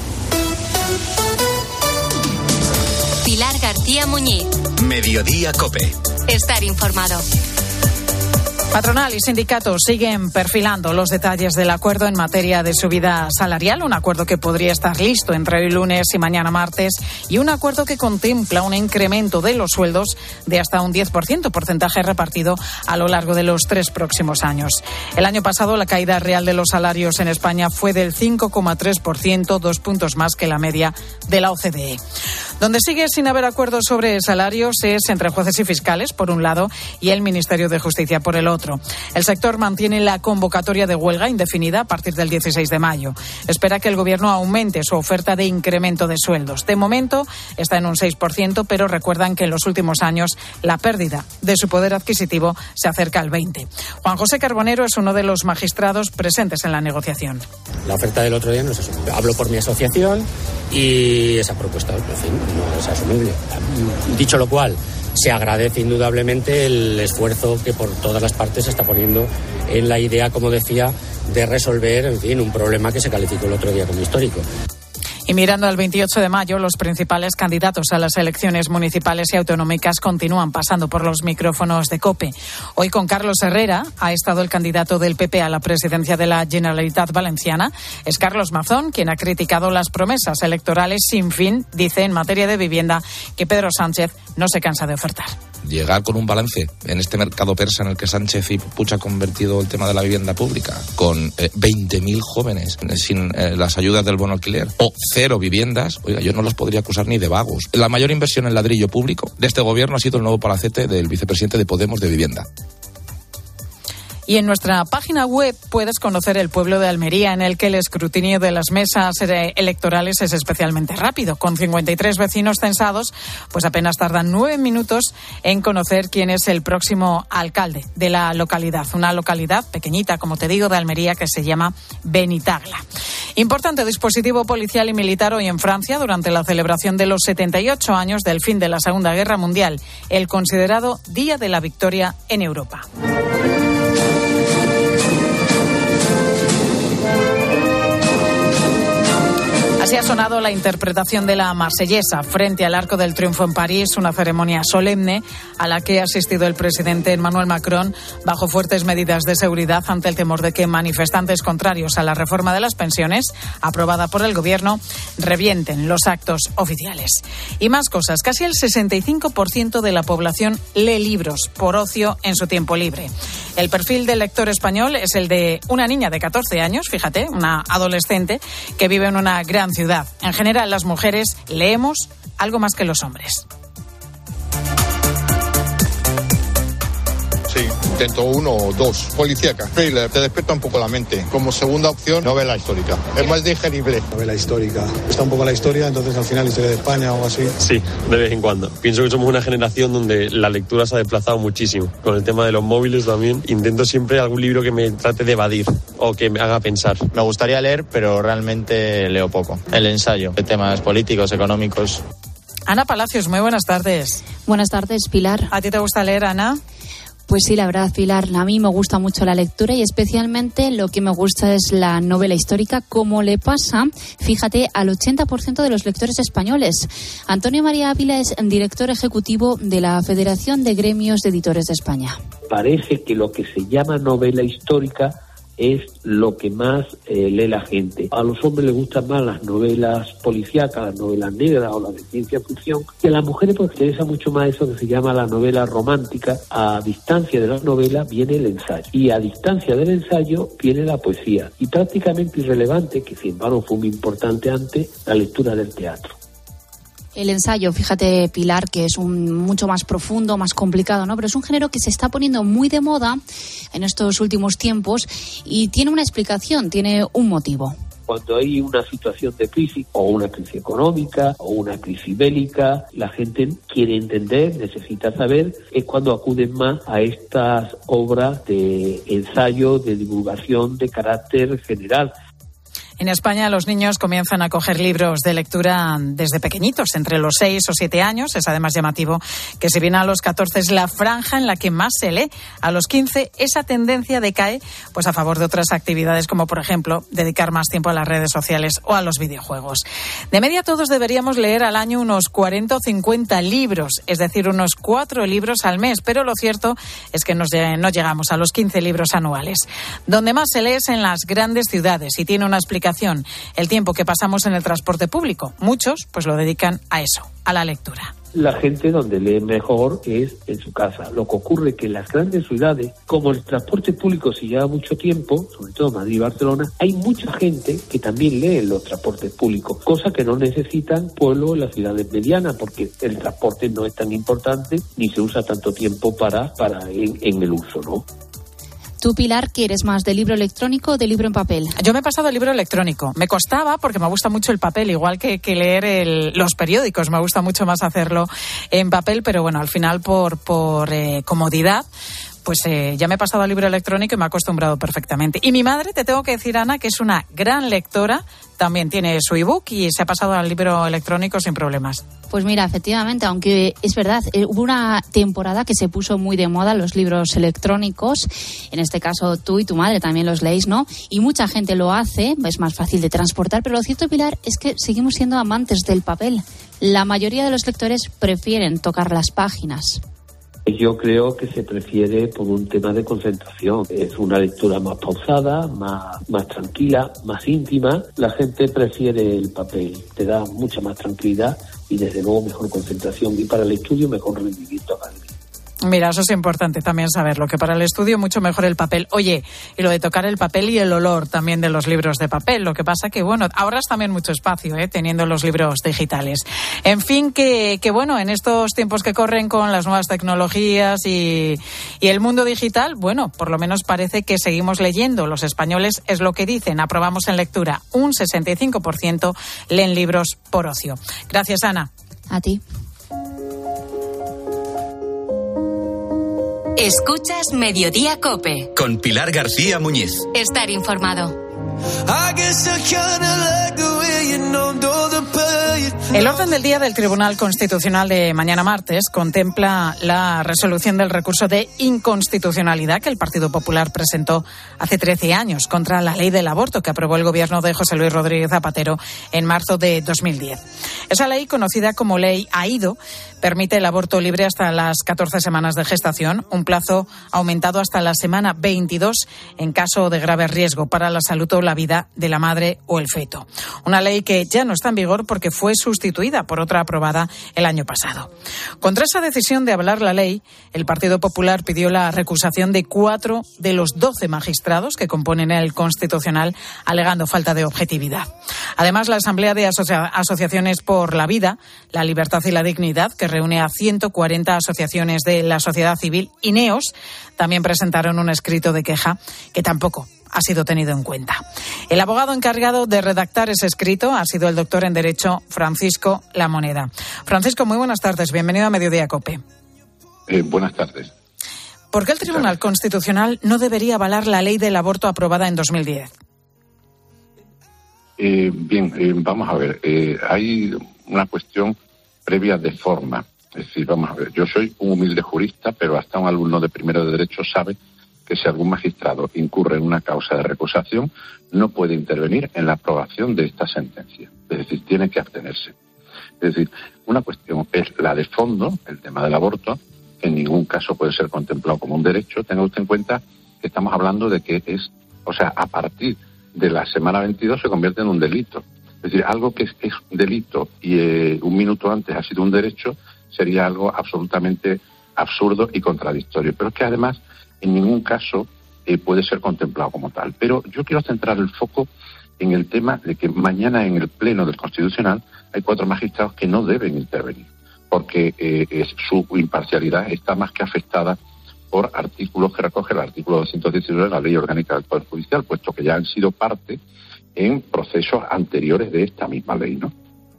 Pilar García Muñiz. Mediodía COPE. Estar informado. Patronal y sindicatos siguen perfilando los detalles del acuerdo en materia de subida salarial, un acuerdo que podría estar listo entre hoy lunes y mañana martes, y un acuerdo que contempla un incremento de los sueldos de hasta un diez por ciento, porcentaje repartido a lo largo de los tres próximos años. El año pasado la caída real de los salarios en España fue del cinco coma tres por ciento, dos puntos más que la media de la O C D E. Donde sigue sin haber acuerdo sobre salarios es entre jueces y fiscales, por un lado, y el Ministerio de Justicia, por el otro. El sector mantiene la convocatoria de huelga indefinida a partir del dieciséis de mayo. Espera que el Gobierno aumente su oferta de incremento de sueldos. De momento está en un seis por ciento, pero recuerdan que en los últimos años la pérdida de su poder adquisitivo se acerca al veinte por ciento. Juan José Carbonero es uno de los magistrados presentes en la negociación. La oferta del otro día no es asumible. Hablo por mi asociación y esa propuesta, en fin, no es asumible. Dicho lo cual, se agradece indudablemente el esfuerzo que por todas las partes se está poniendo en la idea, como decía, de resolver, en fin, un problema que se calificó el otro día como histórico. Y mirando al veintiocho de mayo, los principales candidatos a las elecciones municipales y autonómicas continúan pasando por los micrófonos de COPE. Hoy con Carlos Herrera ha estado el candidato del P P a la presidencia de la Generalitat Valenciana. Es Carlos Mazón quien ha criticado las promesas electorales sin fin, dice, en materia de vivienda, que Pedro Sánchez no se cansa de ofertar. Llegar con un balance en este mercado persa en el que Sánchez y Puig ha convertido el tema de la vivienda pública, con eh, veinte mil jóvenes sin eh, las ayudas del bono alquiler, o cero viviendas, oiga, yo no los podría acusar ni de vagos. La mayor inversión en ladrillo público de este gobierno ha sido el nuevo palacete del vicepresidente de Podemos de vivienda. Y en nuestra página web puedes conocer el pueblo de Almería, en el que el escrutinio de las mesas electorales es especialmente rápido. Con cincuenta y tres vecinos censados, pues apenas tardan nueve minutos en conocer quién es el próximo alcalde de la localidad. Una localidad pequeñita, como te digo, de Almería, que se llama Benitagla. Importante dispositivo policial y militar hoy en Francia durante la celebración de los setenta y ocho años del fin de la Segunda Guerra Mundial, el considerado Día de la Victoria en Europa. Así ha sonado la interpretación de la Marsellesa frente al Arco del Triunfo en París, una ceremonia solemne a la que ha asistido el presidente Emmanuel Macron bajo fuertes medidas de seguridad ante el temor de que manifestantes contrarios a la reforma de las pensiones, aprobada por el Gobierno, revienten los actos oficiales. Y más cosas, casi el sesenta y cinco por ciento de la población lee libros por ocio en su tiempo libre. El perfil del lector español es el de una niña de catorce años, fíjate, una adolescente que vive en una gran ciudad. En general, las mujeres leemos algo más que los hombres. Sí, intento uno o dos. Policíaca, thriller, te despierta un poco la mente. Como segunda opción, novela histórica. Es más digerible. Novela histórica. Está un poco la historia, entonces al final historia de España o algo así. Sí, de vez en cuando. Pienso que somos una generación donde la lectura se ha desplazado muchísimo. Con el tema de los móviles también. Intento siempre algún libro que me trate de evadir o que me haga pensar. Me gustaría leer, pero realmente leo poco. El ensayo, de temas políticos, económicos. Ana Palacios, muy buenas tardes. Buenas tardes, Pilar. ¿A ti te gusta leer, Ana? Pues sí, la verdad, Pilar, a mí me gusta mucho la lectura y especialmente lo que me gusta es la novela histórica, como le pasa, fíjate, al ochenta por ciento de los lectores españoles. Antonio María Ávila es director ejecutivo de la Federación de Gremios de Editores de España. Parece que lo que se llama novela histórica es lo que más eh, lee la gente. A los hombres les gustan más las novelas policíacas, las novelas negras o las de ciencia ficción, y a las mujeres pues interesa mucho más eso que se llama la novela romántica. A distancia de la novela viene el ensayo, y a distancia del ensayo viene la poesía, y prácticamente irrelevante, que sin embargo fue muy importante antes, la lectura del teatro. El ensayo, fíjate, Pilar, que es un mucho más profundo, más complicado, ¿no? Pero es un género que se está poniendo muy de moda en estos últimos tiempos y tiene una explicación, tiene un motivo. Cuando hay una situación de crisis, o una crisis económica, o una crisis bélica, la gente quiere entender, necesita saber, es cuando acuden más a estas obras de ensayo, de divulgación de carácter general. En España los niños comienzan a coger libros de lectura desde pequeñitos, entre los seis o siete años. Es además llamativo que si bien a los catorce es la franja en la que más se lee, a los quince esa tendencia decae pues a favor de otras actividades como, por ejemplo, dedicar más tiempo a las redes sociales o a los videojuegos. De media todos deberíamos leer al año unos cuarenta o cincuenta libros, es decir, unos cuatro libros al mes, pero lo cierto es que nos, no llegamos a los quince libros anuales. Donde más se lee es en las grandes ciudades y tiene una explicación: el tiempo que pasamos en el transporte público. Muchos pues lo dedican a eso, a la lectura. La gente donde lee mejor es en su casa. Lo que ocurre es que en las grandes ciudades, como el transporte público se lleva mucho tiempo, sobre todo Madrid y Barcelona, hay mucha gente que también lee en los transportes públicos, cosa que no necesitan pueblos en las ciudades medianas, porque el transporte no es tan importante ni se usa tanto tiempo para, para en, en el uso, ¿no? ¿Tú, Pilar, quieres más de libro electrónico o de libro en papel? Yo me he pasado al libro electrónico. Me costaba porque me gusta mucho el papel, igual que, que leer el, los periódicos. Me gusta mucho más hacerlo en papel, pero bueno, al final por, por eh, comodidad, pues eh, ya me he pasado al libro electrónico y me he acostumbrado perfectamente. Y mi madre, te tengo que decir, Ana, que es una gran lectora, también tiene su ebook y se ha pasado al libro electrónico sin problemas. Pues mira, efectivamente, aunque es verdad, eh, hubo una temporada que se puso muy de moda los libros electrónicos, en este caso tú y tu madre también los leéis, ¿no? Y mucha gente lo hace, es más fácil de transportar, pero lo cierto, Pilar, es que seguimos siendo amantes del papel. La mayoría de los lectores prefieren tocar las páginas. Yo creo que se prefiere por un tema de concentración. Es una lectura más pausada, más, más tranquila, más íntima. La gente prefiere el papel, te da mucha más tranquilidad y desde luego mejor concentración, y para el estudio mejor rendimiento académico. Mira, eso es importante también saberlo, que para el estudio mucho mejor el papel. Oye, y lo de tocar el papel y el olor también de los libros de papel. Lo que pasa que, bueno, ahorras también mucho espacio, ¿eh? Teniendo los libros digitales. En fin, que, que bueno, en estos tiempos que corren con las nuevas tecnologías y, y el mundo digital, bueno, por lo menos parece que seguimos leyendo. Los españoles es lo que dicen, aprobamos en lectura. Un sesenta y cinco por ciento leen libros por ocio. Gracias, Ana. A ti. Escuchas Mediodía COPE. Con Pilar García Muñiz. Estar informado. El orden del día del Tribunal Constitucional de mañana martes contempla la resolución del recurso de inconstitucionalidad que el Partido Popular presentó hace trece años contra la ley del aborto que aprobó el gobierno de José Luis Rodríguez Zapatero en marzo de dos mil diez. Esa ley, conocida como Ley AIDO, permite el aborto libre hasta las catorce semanas de gestación, un plazo aumentado hasta la semana veintidós en caso de grave riesgo para la salud o la vida de la madre o el feto. Una ley que ya no está en vigor porque fue sustituida por otra aprobada el año pasado. Contra esa decisión de avalar la ley, el Partido Popular pidió la recusación de cuatro de los doce magistrados que componen el Constitucional, alegando falta de objetividad. Además, la Asamblea de Asocia- Asociaciones por la Vida, la Libertad y la Dignidad, que reúne a ciento cuarenta asociaciones de la sociedad civil y NEOS, también presentaron un escrito de queja que tampoco ha sido tenido en cuenta. El abogado encargado de redactar ese escrito ha sido el doctor en Derecho Francisco Lamoneda. Francisco, muy buenas tardes. Bienvenido a Mediodía COPE. Eh, buenas tardes. ¿Por qué el Tribunal Constitucional no debería avalar la ley del aborto aprobada en dos mil diez? Eh, bien, eh, vamos a ver. Eh, hay una cuestión previa de forma. Es decir, vamos a ver. Yo soy un humilde jurista, pero hasta un alumno de primero de Derecho sabe que si algún magistrado incurre en una causa de recusación, no puede intervenir en la aprobación de esta sentencia. Es decir, tiene que abstenerse. Es decir, una cuestión es la de fondo, el tema del aborto, que en ningún caso puede ser contemplado como un derecho. Tenga usted en cuenta que estamos hablando de que es o sea, a partir de la semana veintidós se convierte en un delito. Es decir, algo que es, es un delito y eh, un minuto antes ha sido un derecho sería algo absolutamente absurdo y contradictorio. Pero es que además en ningún caso eh, puede ser contemplado como tal. Pero yo quiero centrar el foco en el tema de que mañana en el Pleno del Constitucional hay cuatro magistrados que no deben intervenir, porque eh, es, su imparcialidad está más que afectada por artículos que recoge el artículo doscientos diecinueve de la Ley Orgánica del Poder Judicial, puesto que ya han sido parte en procesos anteriores de esta misma ley, ¿no?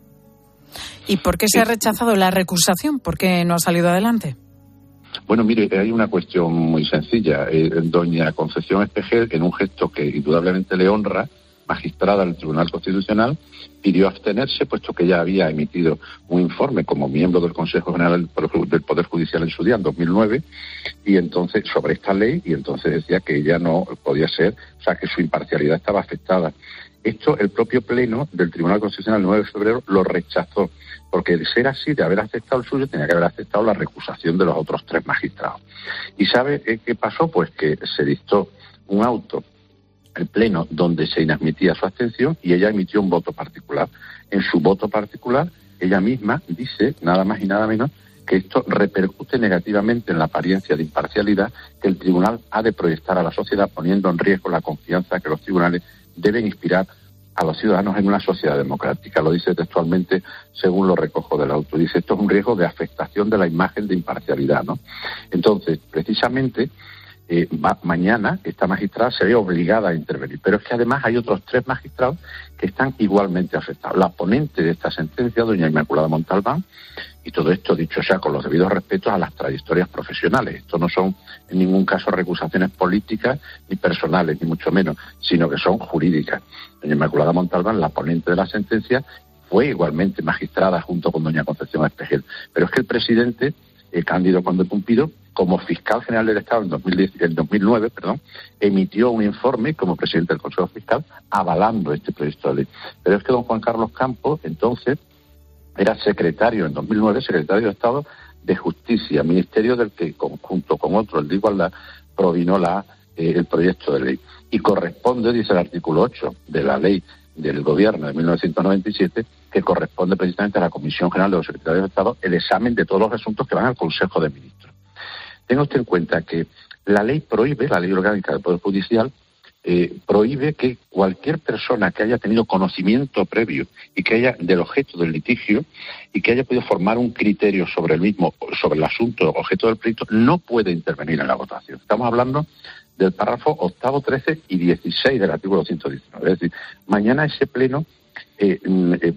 ¿Y por qué se ha rechazado la recusación? ¿Por qué no ha salido adelante? Bueno, mire, hay una cuestión muy sencilla. Eh, doña Concepción Espejel, en un gesto que indudablemente le honra, magistrada del Tribunal Constitucional, pidió abstenerse, puesto que ya había emitido un informe como miembro del Consejo General del Poder Judicial en su día, en dos mil nueve, y entonces sobre esta ley, y entonces decía que ella no podía ser, o sea, que su imparcialidad estaba afectada. Esto el propio Pleno del Tribunal Constitucional el nueve de febrero lo rechazó, porque de ser así, de haber aceptado el suyo, tenía que haber aceptado la recusación de los otros tres magistrados. ¿Y sabe qué pasó? Pues que se dictó un auto el Pleno donde se inadmitía su abstención y ella emitió un voto particular. En su voto particular, ella misma dice, nada más y nada menos, que esto repercute negativamente en la apariencia de imparcialidad que el tribunal ha de proyectar a la sociedad, poniendo en riesgo la confianza que los tribunales deben inspirar a los ciudadanos en una sociedad democrática. Lo dice textualmente, según lo recojo del auto. Dice, esto es un riesgo de afectación de la imagen de imparcialidad, ¿no? Entonces, precisamente, Eh, va, mañana esta magistrada se ve obligada a intervenir, pero es que además hay otros tres magistrados que están igualmente afectados. La ponente de esta sentencia, doña Inmaculada Montalbán, y todo esto dicho sea con los debidos respetos a las trayectorias profesionales. Esto no son en ningún caso recusaciones políticas ni personales, ni mucho menos, sino que son jurídicas. Doña Inmaculada Montalbán, la ponente de la sentencia, fue igualmente magistrada junto con doña Concepción Espejel. Pero es que el presidente, eh, Cándido Conde Pumpido, como fiscal general del Estado en, dos mil diez, en dos mil nueve, perdón, emitió un informe como presidente del Consejo Fiscal avalando este proyecto de ley. Pero es que don Juan Carlos Campos, entonces, era secretario en dos mil nueve, secretario de Estado de Justicia, ministerio del que, junto con otro, el de Igualdad, provino la, eh, el proyecto de ley. Y corresponde, dice el artículo ocho de la ley del Gobierno de mil novecientos noventa y siete, que corresponde precisamente a la Comisión General de los Secretarios de Estado el examen de todos los asuntos que van al Consejo de Ministros. Tenga usted en cuenta que la ley prohíbe, la ley orgánica del Poder Judicial, eh, prohíbe que cualquier persona que haya tenido conocimiento previo y que haya del objeto del litigio y que haya podido formar un criterio sobre el mismo, sobre el asunto objeto del pleito, no puede intervenir en la votación. Estamos hablando del párrafo octavo, trece y dieciséis del artículo ciento diecinueve. Es decir, mañana ese pleno eh, eh,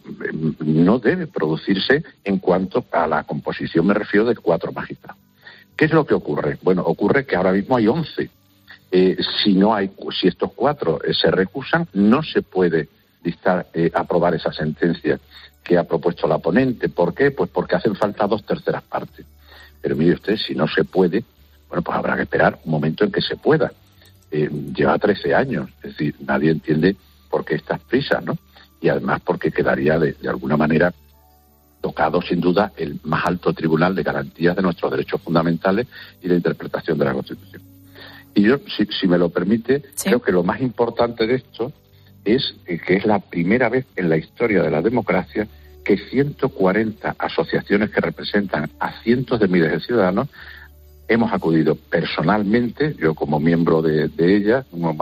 no debe producirse en cuanto a la composición, me refiero, de cuatro magistrados. ¿Qué es lo que ocurre? Bueno, ocurre que ahora mismo hay once. Eh, si no hay, si estos cuatro eh, se recusan, no se puede dictar, eh, aprobar esa sentencia que ha propuesto la ponente. ¿Por qué? Pues porque hacen falta dos terceras partes. Pero mire usted, si no se puede, bueno, pues habrá que esperar un momento en que se pueda. Eh, lleva trece años, es decir, nadie entiende por qué estas prisas, ¿no? Y además porque quedaría de, de alguna manera tocado sin duda el más alto tribunal de garantías de nuestros derechos fundamentales y de interpretación de la Constitución. Y yo, si, si me lo permite, ¿sí? Creo que lo más importante de esto es eh, que es la primera vez en la historia de la democracia que ciento cuarenta asociaciones que representan a cientos de miles de ciudadanos hemos acudido personalmente, yo como miembro de, de ella,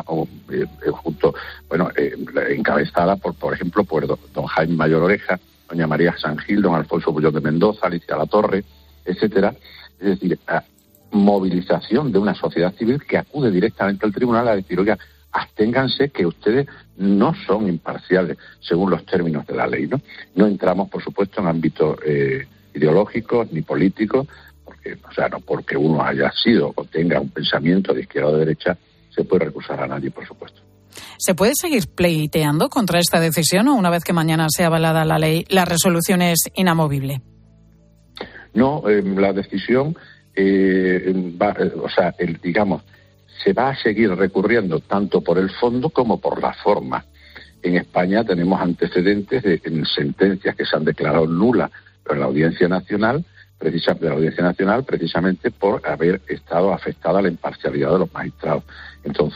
eh, junto, bueno, eh, encabezada por, por ejemplo, por don, don Jaime Mayor Oreja, doña María San Gil, don Alfonso Bullón de Mendoza, Alicia Latorre, etcétera. Es decir, a movilización de una sociedad civil que acude directamente al tribunal a decir, oiga, absténganse que ustedes no son imparciales según los términos de la ley, ¿no? No entramos, por supuesto, en ámbitos eh, ideológicos ni políticos, porque, o sea, no porque uno haya sido o tenga un pensamiento de izquierda o de derecha, se puede recusar a nadie, por supuesto. ¿Se puede seguir pleiteando contra esta decisión o una vez que mañana sea avalada la ley, la resolución es inamovible? No, eh, la decisión, eh, va, eh, o sea, el, digamos, se va a seguir recurriendo tanto por el fondo como por la forma. En España tenemos antecedentes de en sentencias que se han declarado nulas en la Audiencia Nacional, precisamente de la Audiencia Nacional, precisamente por haber estado afectada la imparcialidad de los magistrados. Entonces,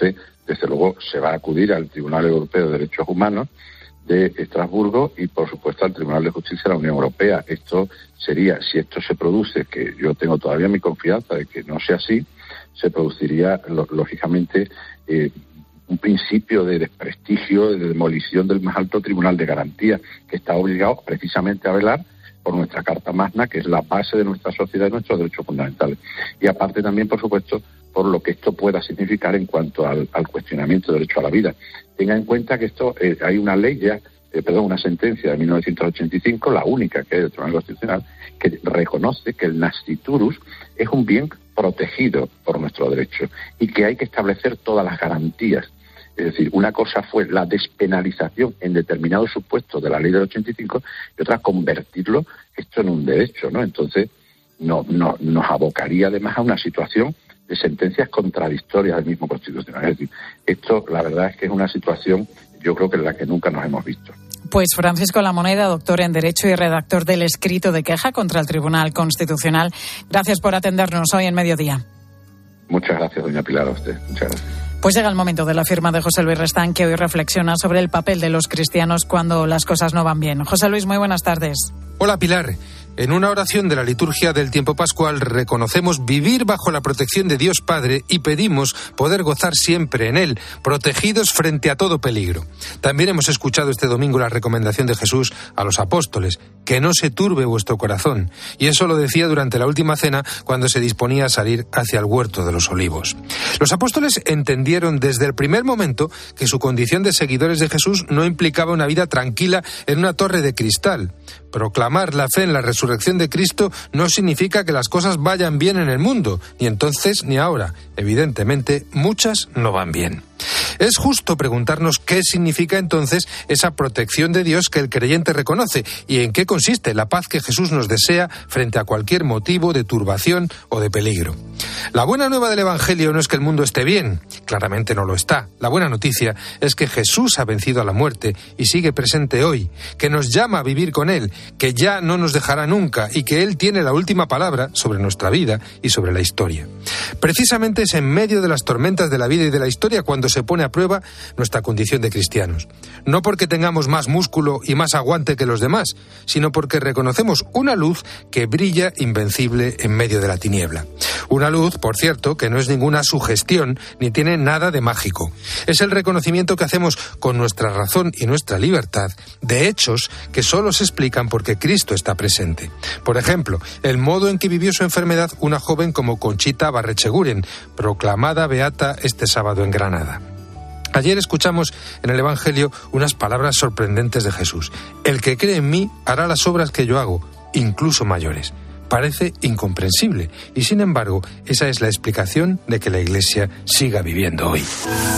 desde luego se va a acudir al Tribunal Europeo de Derechos Humanos de Estrasburgo y, por supuesto, al Tribunal de Justicia de la Unión Europea. Esto sería, si esto se produce, que yo tengo todavía mi confianza de que no sea así, se produciría, lógicamente, eh, un principio de desprestigio, de demolición del más alto tribunal de garantía, que está obligado precisamente a velar por nuestra Carta Magna, que es la base de nuestra sociedad y nuestros derechos fundamentales. Y aparte también, por supuesto, por lo que esto pueda significar en cuanto al, al cuestionamiento del derecho a la vida. Tenga en cuenta que esto eh, hay una ley ya, eh, perdón, una sentencia de mil novecientos ochenta y cinco, la única que hay del Tribunal Constitucional, que reconoce que el nasciturus es un bien protegido por nuestro derecho y que hay que establecer todas las garantías. Es decir, una cosa fue la despenalización en determinados supuestos de la ley del ochenta y cinco y otra convertirlo esto en un derecho, ¿no? Entonces no, no, nos abocaría además a una situación de sentencias contradictorias del mismo Constitucional. Es decir, esto la verdad es que es una situación, yo creo que en la que nunca nos hemos visto. Pues Francisco Lamoneda, doctor en Derecho y redactor del escrito de queja contra el Tribunal Constitucional. Gracias por atendernos hoy en Mediodía. Muchas gracias, doña Pilar, a usted. Muchas gracias. Pues llega el momento de la firma de José Luis Restán, que hoy reflexiona sobre el papel de los cristianos cuando las cosas no van bien. José Luis, muy buenas tardes. Hola, Pilar. En una oración de la liturgia del tiempo pascual reconocemos vivir bajo la protección de Dios Padre y pedimos poder gozar siempre en Él, protegidos frente a todo peligro. También hemos escuchado este domingo la recomendación de Jesús a los apóstoles, que no se turbe vuestro corazón. Y eso lo decía durante la última cena cuando se disponía a salir hacia el huerto de los olivos. Los apóstoles entendieron desde el primer momento que su condición de seguidores de Jesús no implicaba una vida tranquila en una torre de cristal. Proclamar la fe en la resurrección de Cristo no significa que las cosas vayan bien en el mundo, ni entonces ni ahora. Evidentemente, muchas no van bien. Es justo preguntarnos qué significa entonces esa protección de Dios que el creyente reconoce y en qué consiste la paz que Jesús nos desea frente a cualquier motivo de turbación o de peligro. La buena nueva del Evangelio no es que el mundo esté bien, claramente no lo está. La buena noticia es que Jesús ha vencido a la muerte y sigue presente hoy, que nos llama a vivir con Él, que ya no nos dejará nunca y que Él tiene la última palabra sobre nuestra vida y sobre la historia. Precisamente es en medio de las tormentas de la vida y de la historia cuando se pone a prueba nuestra condición de cristianos. No porque tengamos más músculo y más aguante que los demás, sino porque reconocemos una luz que brilla invencible en medio de la tiniebla. Una luz, por cierto, que no es ninguna sugestión ni tiene nada de mágico. Es el reconocimiento que hacemos con nuestra razón y nuestra libertad de hechos que solo se explican porque Cristo está presente. Por ejemplo, el modo en que vivió su enfermedad una joven como Conchita Barrecheguren, proclamada beata este sábado en Granada. Ayer escuchamos en el Evangelio unas palabras sorprendentes de Jesús. El que cree en mí hará las obras que yo hago, incluso mayores. Parece incomprensible y, sin embargo, esa es la explicación de que la Iglesia siga viviendo hoy.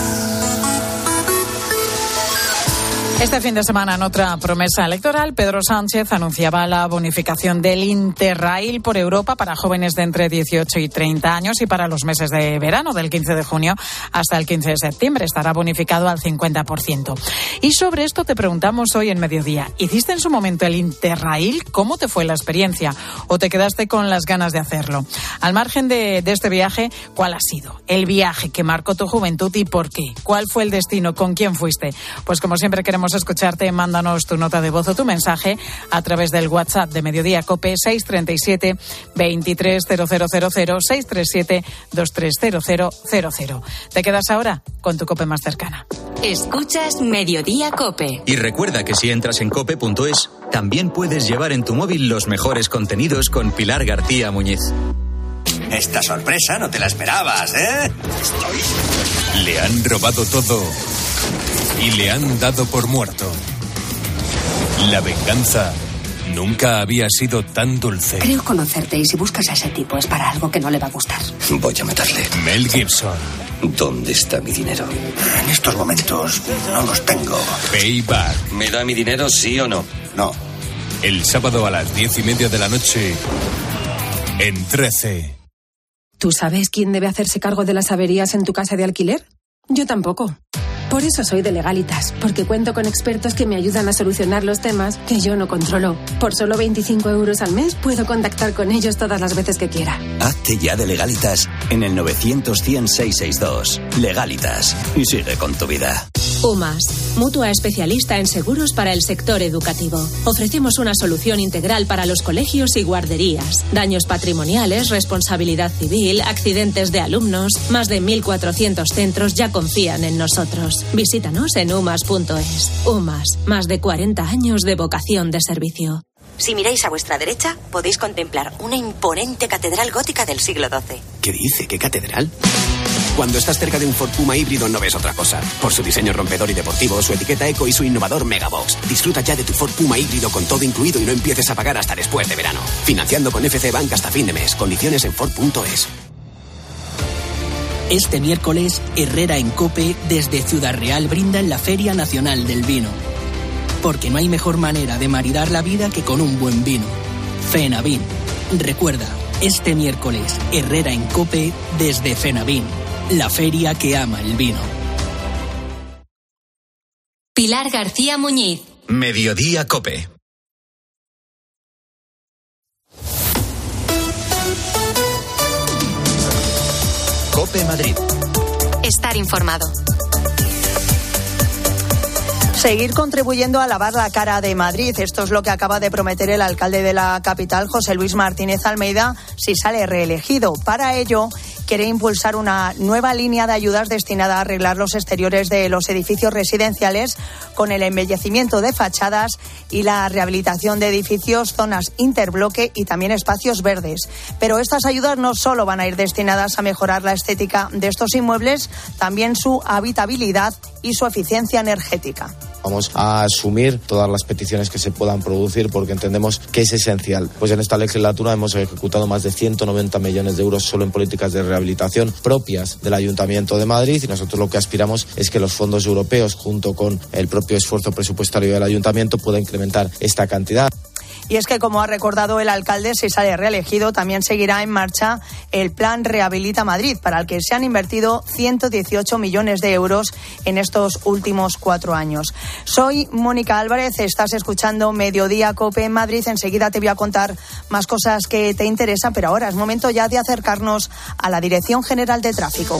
Este fin de semana, en otra promesa electoral, Pedro Sánchez anunciaba la bonificación del Interrail por Europa para jóvenes de entre dieciocho y treinta años y para los meses de verano, del quince de junio hasta el quince de septiembre. Estará bonificado al cincuenta por ciento. Y sobre esto te preguntamos hoy en Mediodía. ¿Hiciste en su momento el Interrail? ¿Cómo te fue la experiencia? ¿O te quedaste con las ganas de hacerlo? Al margen de, de este viaje, ¿cuál ha sido el viaje que marcó tu juventud y por qué? ¿Cuál fue el destino? ¿Con quién fuiste? Pues como siempre queremos escucharte, mándanos tu nota de voz o tu mensaje a través del WhatsApp de Mediodía COPE seis tres siete, veintitrés cero cero cero cero, seis tres siete, veintitrés cero cero cero cero. Te quedas ahora con tu COPE más cercana. Escuchas Mediodía COPE. Y recuerda que si entras en cope punto es, también puedes llevar en tu móvil los mejores contenidos con Pilar García Muñiz. Esta sorpresa no te la esperabas, ¿eh? Estoy... Le han robado todo y le han dado por muerto. La venganza nunca había sido tan dulce. Creo conocerte y si buscas a ese tipo es para algo que no le va a gustar. Voy a matarle. Mel Gibson. ¿Dónde está mi dinero? En estos momentos no los tengo. Payback. ¿Me da mi dinero, sí o no? No. El sábado a las diez y media de la noche en trece. ¿Tú sabes quién debe hacerse cargo de las averías en tu casa de alquiler? Yo tampoco. Por eso soy de Legalitas, porque cuento con expertos que me ayudan a solucionar los temas que yo no controlo. Por solo veinticinco euros al mes puedo contactar con ellos todas las veces que quiera. Hazte ya de Legalitas en el novecientos cien seiscientos sesenta y dos. Legalitas. Y sigue con tu vida. UMAS, mutua especialista en seguros para el sector educativo. Ofrecemos una solución integral para los colegios y guarderías. Daños patrimoniales, responsabilidad civil, accidentes de alumnos. Más de mil cuatrocientos centros ya confían en nosotros. Visítanos en umas punto es. UMAS, más de cuarenta años de vocación de servicio. Si miráis a vuestra derecha, podéis contemplar una imponente catedral gótica del siglo doce. ¿Qué dice? ¿Qué catedral? Cuando estás cerca de un Ford Puma híbrido no ves otra cosa. Por su diseño rompedor y deportivo, su etiqueta eco y su innovador Megabox. Disfruta ya de tu Ford Puma híbrido con todo incluido y no empieces a pagar hasta después de verano. Financiando con F C Bank hasta fin de mes. Condiciones en Ford punto es. Este miércoles, Herrera en COPE desde Ciudad Real brinda en la Feria Nacional del Vino. Porque no hay mejor manera de maridar la vida que con un buen vino. Fenavín. Recuerda, este miércoles, Herrera en COPE desde Fenavín, la feria que ama el vino. Pilar García Muñiz. Mediodía COPE. COPE Madrid. Estar informado. Seguir contribuyendo a lavar la cara de Madrid. Esto es lo que acaba de prometer el alcalde de la capital, José Luis Martínez Almeida, si sale reelegido. Para ello, quiere impulsar una nueva línea de ayudas destinada a arreglar los exteriores de los edificios residenciales con el embellecimiento de fachadas y la rehabilitación de edificios, zonas interbloque y también espacios verdes. Pero estas ayudas no solo van a ir destinadas a mejorar la estética de estos inmuebles, también su habitabilidad y su eficiencia energética. Vamos a asumir todas las peticiones que se puedan producir porque entendemos que es esencial. Pues en esta legislatura hemos ejecutado más de ciento noventa millones de euros solo en políticas de rehabilitación propias del Ayuntamiento de Madrid y nosotros lo que aspiramos es que los fondos europeos, junto con el propio esfuerzo presupuestario del Ayuntamiento, pueda incrementar esta cantidad. Y es que, como ha recordado el alcalde, si sale reelegido, también seguirá en marcha el Plan Rehabilita Madrid, para el que se han invertido ciento dieciocho millones de euros en estos últimos cuatro años. Soy Mónica Álvarez, estás escuchando Mediodía COPE en Madrid. Enseguida te voy a contar más cosas que te interesan, pero ahora es momento ya de acercarnos a la Dirección General de Tráfico.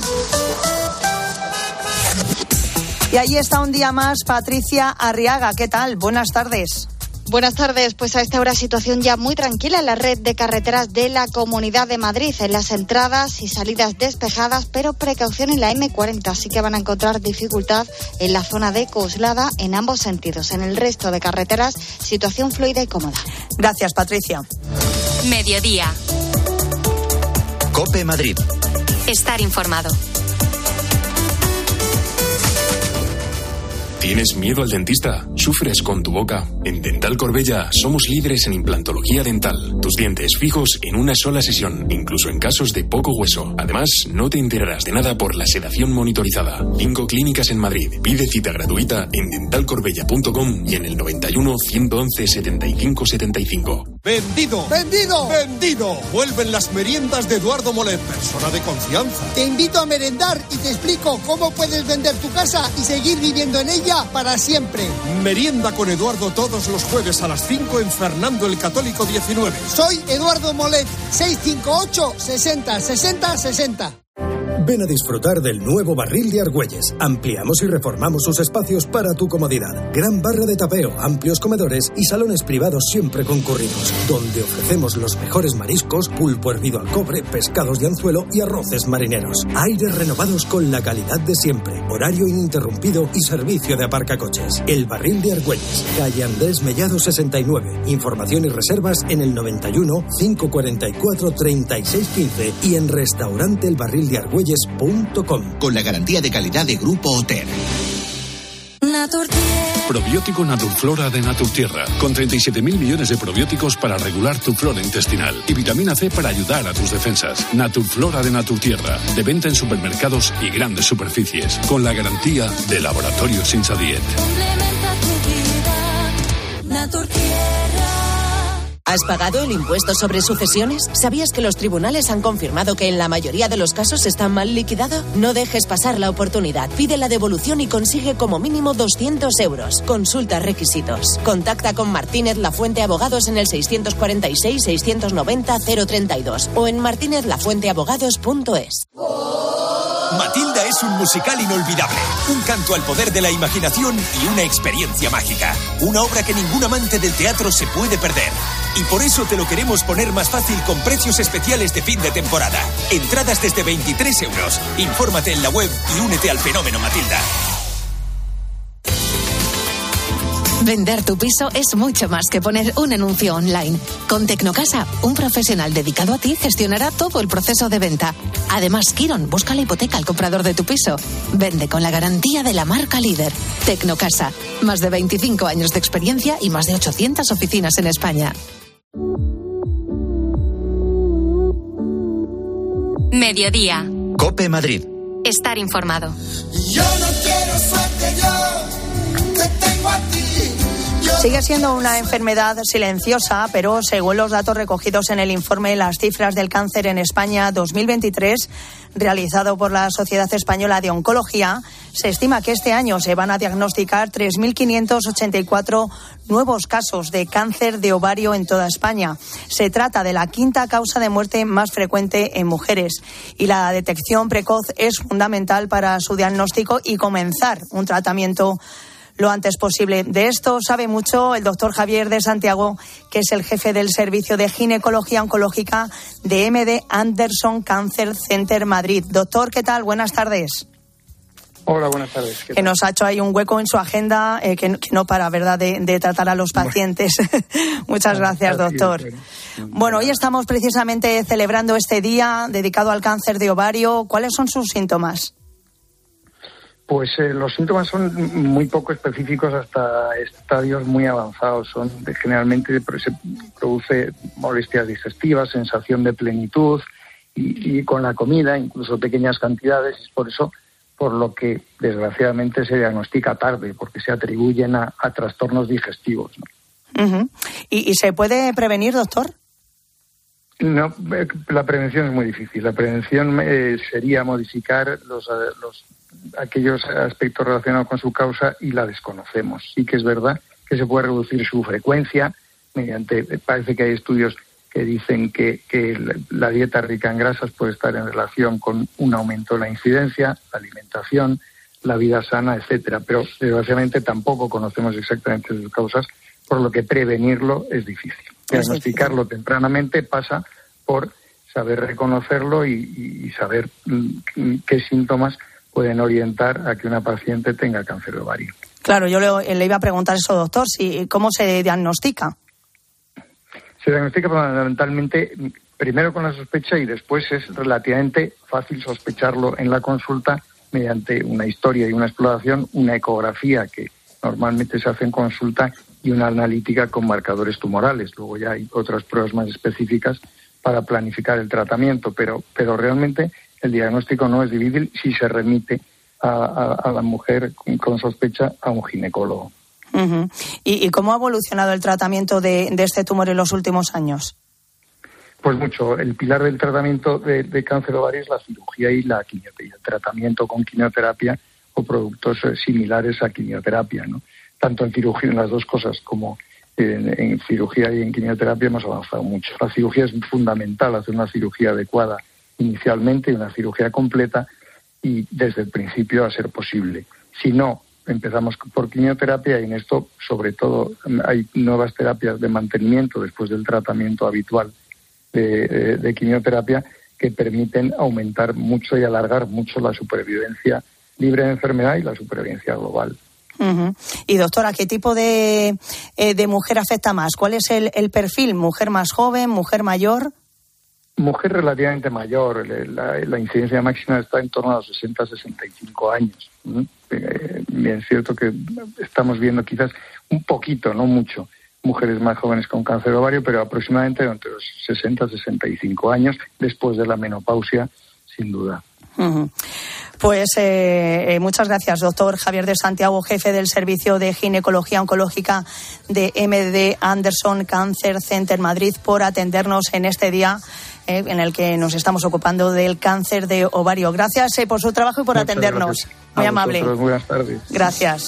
Y ahí está un día más Patricia Arriaga. ¿Qué tal? Buenas tardes. Buenas tardes, pues a esta hora situación ya muy tranquila en la red de carreteras de la Comunidad de Madrid, en las entradas y salidas despejadas, pero precaución en la eme cuarenta, así que van a encontrar dificultad en la zona de Coslada en ambos sentidos. En el resto de carreteras, situación fluida y cómoda. Gracias, Patricia. Mediodía. COPE Madrid. Estar informado. ¿Tienes miedo al dentista? ¿Sufres con tu boca? En Dental Corbella somos líderes en implantología dental. Tus dientes fijos en una sola sesión, incluso en casos de poco hueso. Además, no te enterarás de nada por la sedación monitorizada. Cinco clínicas en Madrid. Pide cita gratuita en dental corbella punto com y en el noventa y uno, ciento once, setenta y cinco setenta y cinco. ¡Vendido! ¡Vendido! ¡Vendido! Vuelven las meriendas de Eduardo Molet, persona de confianza. Te invito a merendar y te explico cómo puedes vender tu casa y seguir viviendo en ella para siempre. Merienda con Eduardo todos los jueves a las cinco en Fernando el Católico diecinueve. Soy Eduardo Molet, seiscientos cincuenta y ocho, sesenta, sesenta, sesenta. Ven a disfrutar del nuevo Barril de Argüelles. Ampliamos y reformamos sus espacios para tu comodidad. Gran barra de tapeo, amplios comedores y salones privados siempre concurridos, donde ofrecemos los mejores mariscos, pulpo hervido al cobre, pescados de anzuelo y arroces marineros. Aires renovados con la calidad de siempre, horario ininterrumpido y servicio de aparcacoches. El Barril de Argüelles, calle Andrés Mellado sesenta y nueve. Información y reservas en el noventa y uno, cinco cuarenta y cuatro, treinta y seis quince y en restaurante El Barril de Argüelles punto com. Con la garantía de calidad de Grupo Oter. Probiótico Naturflora de Naturtierra, con treinta y siete mil millones de probióticos para regular tu flora intestinal y vitamina C para ayudar a tus defensas. Naturflora de Naturtierra, de venta en supermercados y grandes superficies, con la garantía de Laboratorios Insadiet. ¿Has pagado el impuesto sobre sucesiones? ¿Sabías que los tribunales han confirmado que en la mayoría de los casos está mal liquidado? No dejes pasar la oportunidad. Pide la devolución y consigue como mínimo doscientos euros. Consulta requisitos. Contacta con Martínez Lafuente Abogados en el seiscientos cuarenta y seis, seiscientos noventa, cero treinta y dos o en martínez lafuente abogados punto es. Matilda es un musical inolvidable, un canto al poder de la imaginación y una experiencia mágica. Una obra que ningún amante del teatro se puede perder. Y por eso te lo queremos poner más fácil con precios especiales de fin de temporada. Entradas desde veintitrés euros. Infórmate en la web y únete al fenómeno Matilda. Vender tu piso es mucho más que poner un anuncio online. Con Tecnocasa, un profesional dedicado a ti gestionará todo el proceso de venta. Además, Kiron busca la hipoteca al comprador de tu piso. Vende con la garantía de la marca líder. Tecnocasa, más de veinticinco años de experiencia y más de ochocientas oficinas en España. Mediodía. COPE Madrid. Estar informado. Yo no quiero suerte, yo te tengo a ti. Sigue siendo una enfermedad silenciosa, pero según los datos recogidos en el informe Las cifras del cáncer en España dos mil veintitrés, realizado por la Sociedad Española de Oncología, se estima que este año se van a diagnosticar tres mil quinientos ochenta y cuatro nuevos casos de cáncer de ovario en toda España. Se trata de la quinta causa de muerte más frecuente en mujeres y la detección precoz es fundamental para su diagnóstico y comenzar un tratamiento lo antes posible. De esto sabe mucho el doctor Javier de Santiago, que es el jefe del Servicio de Ginecología Oncológica de M D Anderson Cancer Center Madrid. Doctor, ¿qué tal? Buenas tardes. Hola, buenas tardes. Que nos ha hecho ahí un hueco en su agenda, eh, que, que no para, ¿verdad?, de, de tratar a los pacientes. Bueno. Muchas gracias, doctor. Bueno, hoy estamos precisamente celebrando este día dedicado al cáncer de ovario. ¿Cuáles son sus síntomas? Pues eh, los síntomas son muy poco específicos hasta estadios muy avanzados. Son de, generalmente se produce molestias digestivas, sensación de plenitud y, y con la comida, incluso pequeñas cantidades. Es por eso por lo que desgraciadamente se diagnostica tarde, porque se atribuyen a, a trastornos digestivos, ¿no? Uh-huh. ¿Y, ¿Y se puede prevenir, doctor? No, la prevención es muy difícil. La prevención eh, sería modificar los, los aquellos aspectos relacionados con su causa y la desconocemos. Sí que es verdad que se puede reducir su frecuencia mediante, parece que hay estudios que dicen que, que la dieta rica en grasas puede estar en relación con un aumento de la incidencia, la alimentación, la vida sana, etcétera. Pero desgraciadamente tampoco conocemos exactamente sus causas, por lo que prevenirlo es difícil. Diagnosticarlo tempranamente pasa por saber reconocerlo y, y saber qué síntomas pueden orientar a que una paciente tenga cáncer de ovario. Claro, yo le, le iba a preguntar eso, doctor, si cómo se diagnostica. Se diagnostica fundamentalmente primero con la sospecha y después es relativamente fácil sospecharlo en la consulta mediante una historia y una exploración, una ecografía que normalmente se hace en consulta y una analítica con marcadores tumorales. Luego ya hay otras pruebas más específicas para planificar el tratamiento, pero, pero realmente el diagnóstico no es difícil si se remite a, a, a la mujer con, con sospecha a un ginecólogo. Uh-huh. ¿Y, ¿Y cómo ha evolucionado el tratamiento de, de este tumor en los últimos años? Pues mucho. El pilar del tratamiento de, de cáncer de ovario es la cirugía y la quimioterapia, el tratamiento con quimioterapia o productos similares a quimioterapia, ¿no? Tanto en cirugía, en las dos cosas, como en, en cirugía y en quimioterapia hemos avanzado mucho. La cirugía es fundamental, hacer una cirugía adecuada inicialmente y una cirugía completa y desde el principio a ser posible. Si no, empezamos por quimioterapia y en esto, sobre todo, hay nuevas terapias de mantenimiento después del tratamiento habitual de, de, de quimioterapia que permiten aumentar mucho y alargar mucho la supervivencia libre de enfermedad y la supervivencia global. Uh-huh. Y doctora, ¿qué tipo de, eh, de mujer afecta más? ¿Cuál es el, el perfil? ¿Mujer más joven, mujer mayor? Mujer relativamente mayor. La, la incidencia máxima está en torno a los sesenta a sesenta y cinco años. ¿Mm? Eh, bien, es cierto que estamos viendo quizás un poquito, no mucho, mujeres más jóvenes con cáncer de ovario, pero aproximadamente entre los sesenta a sesenta y cinco años después de la menopausia, sin duda. Uh-huh. Pues eh, eh, muchas gracias, doctor Javier de Santiago, jefe del Servicio de Ginecología Oncológica de M D Anderson Cancer Center Madrid, por atendernos en este día eh, en el que nos estamos ocupando del cáncer de ovario. Gracias eh, por su trabajo y por muchas atendernos. Gracias. Muy amable. Vosotros, buenas tardes. Gracias.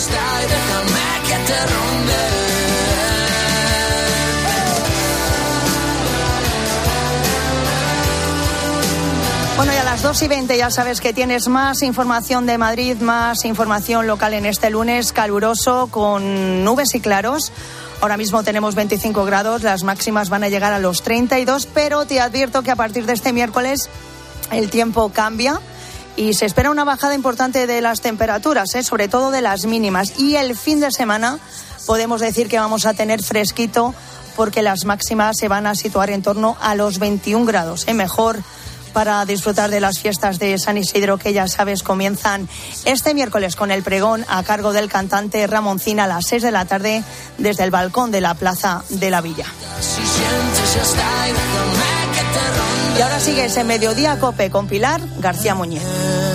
Bueno, y a las dos y veinte ya sabes que tienes más información de Madrid, más información local en este lunes caluroso con nubes y claros. Ahora mismo tenemos veinticinco grados, las máximas van a llegar a los treinta y dos, pero te advierto que a partir de este miércoles el tiempo cambia y se espera una bajada importante de las temperaturas, ¿eh? Sobre todo de las mínimas. Y el fin de semana podemos decir que vamos a tener fresquito porque las máximas se van a situar en torno a los veintiún grados, ¿eh? Mejor para disfrutar de las fiestas de San Isidro, que ya sabes comienzan este miércoles con el pregón a cargo del cantante Ramoncín a las seis de la tarde desde el balcón de la Plaza de la Villa. Y ahora sigues en Mediodía Cope con Pilar García Muñiz.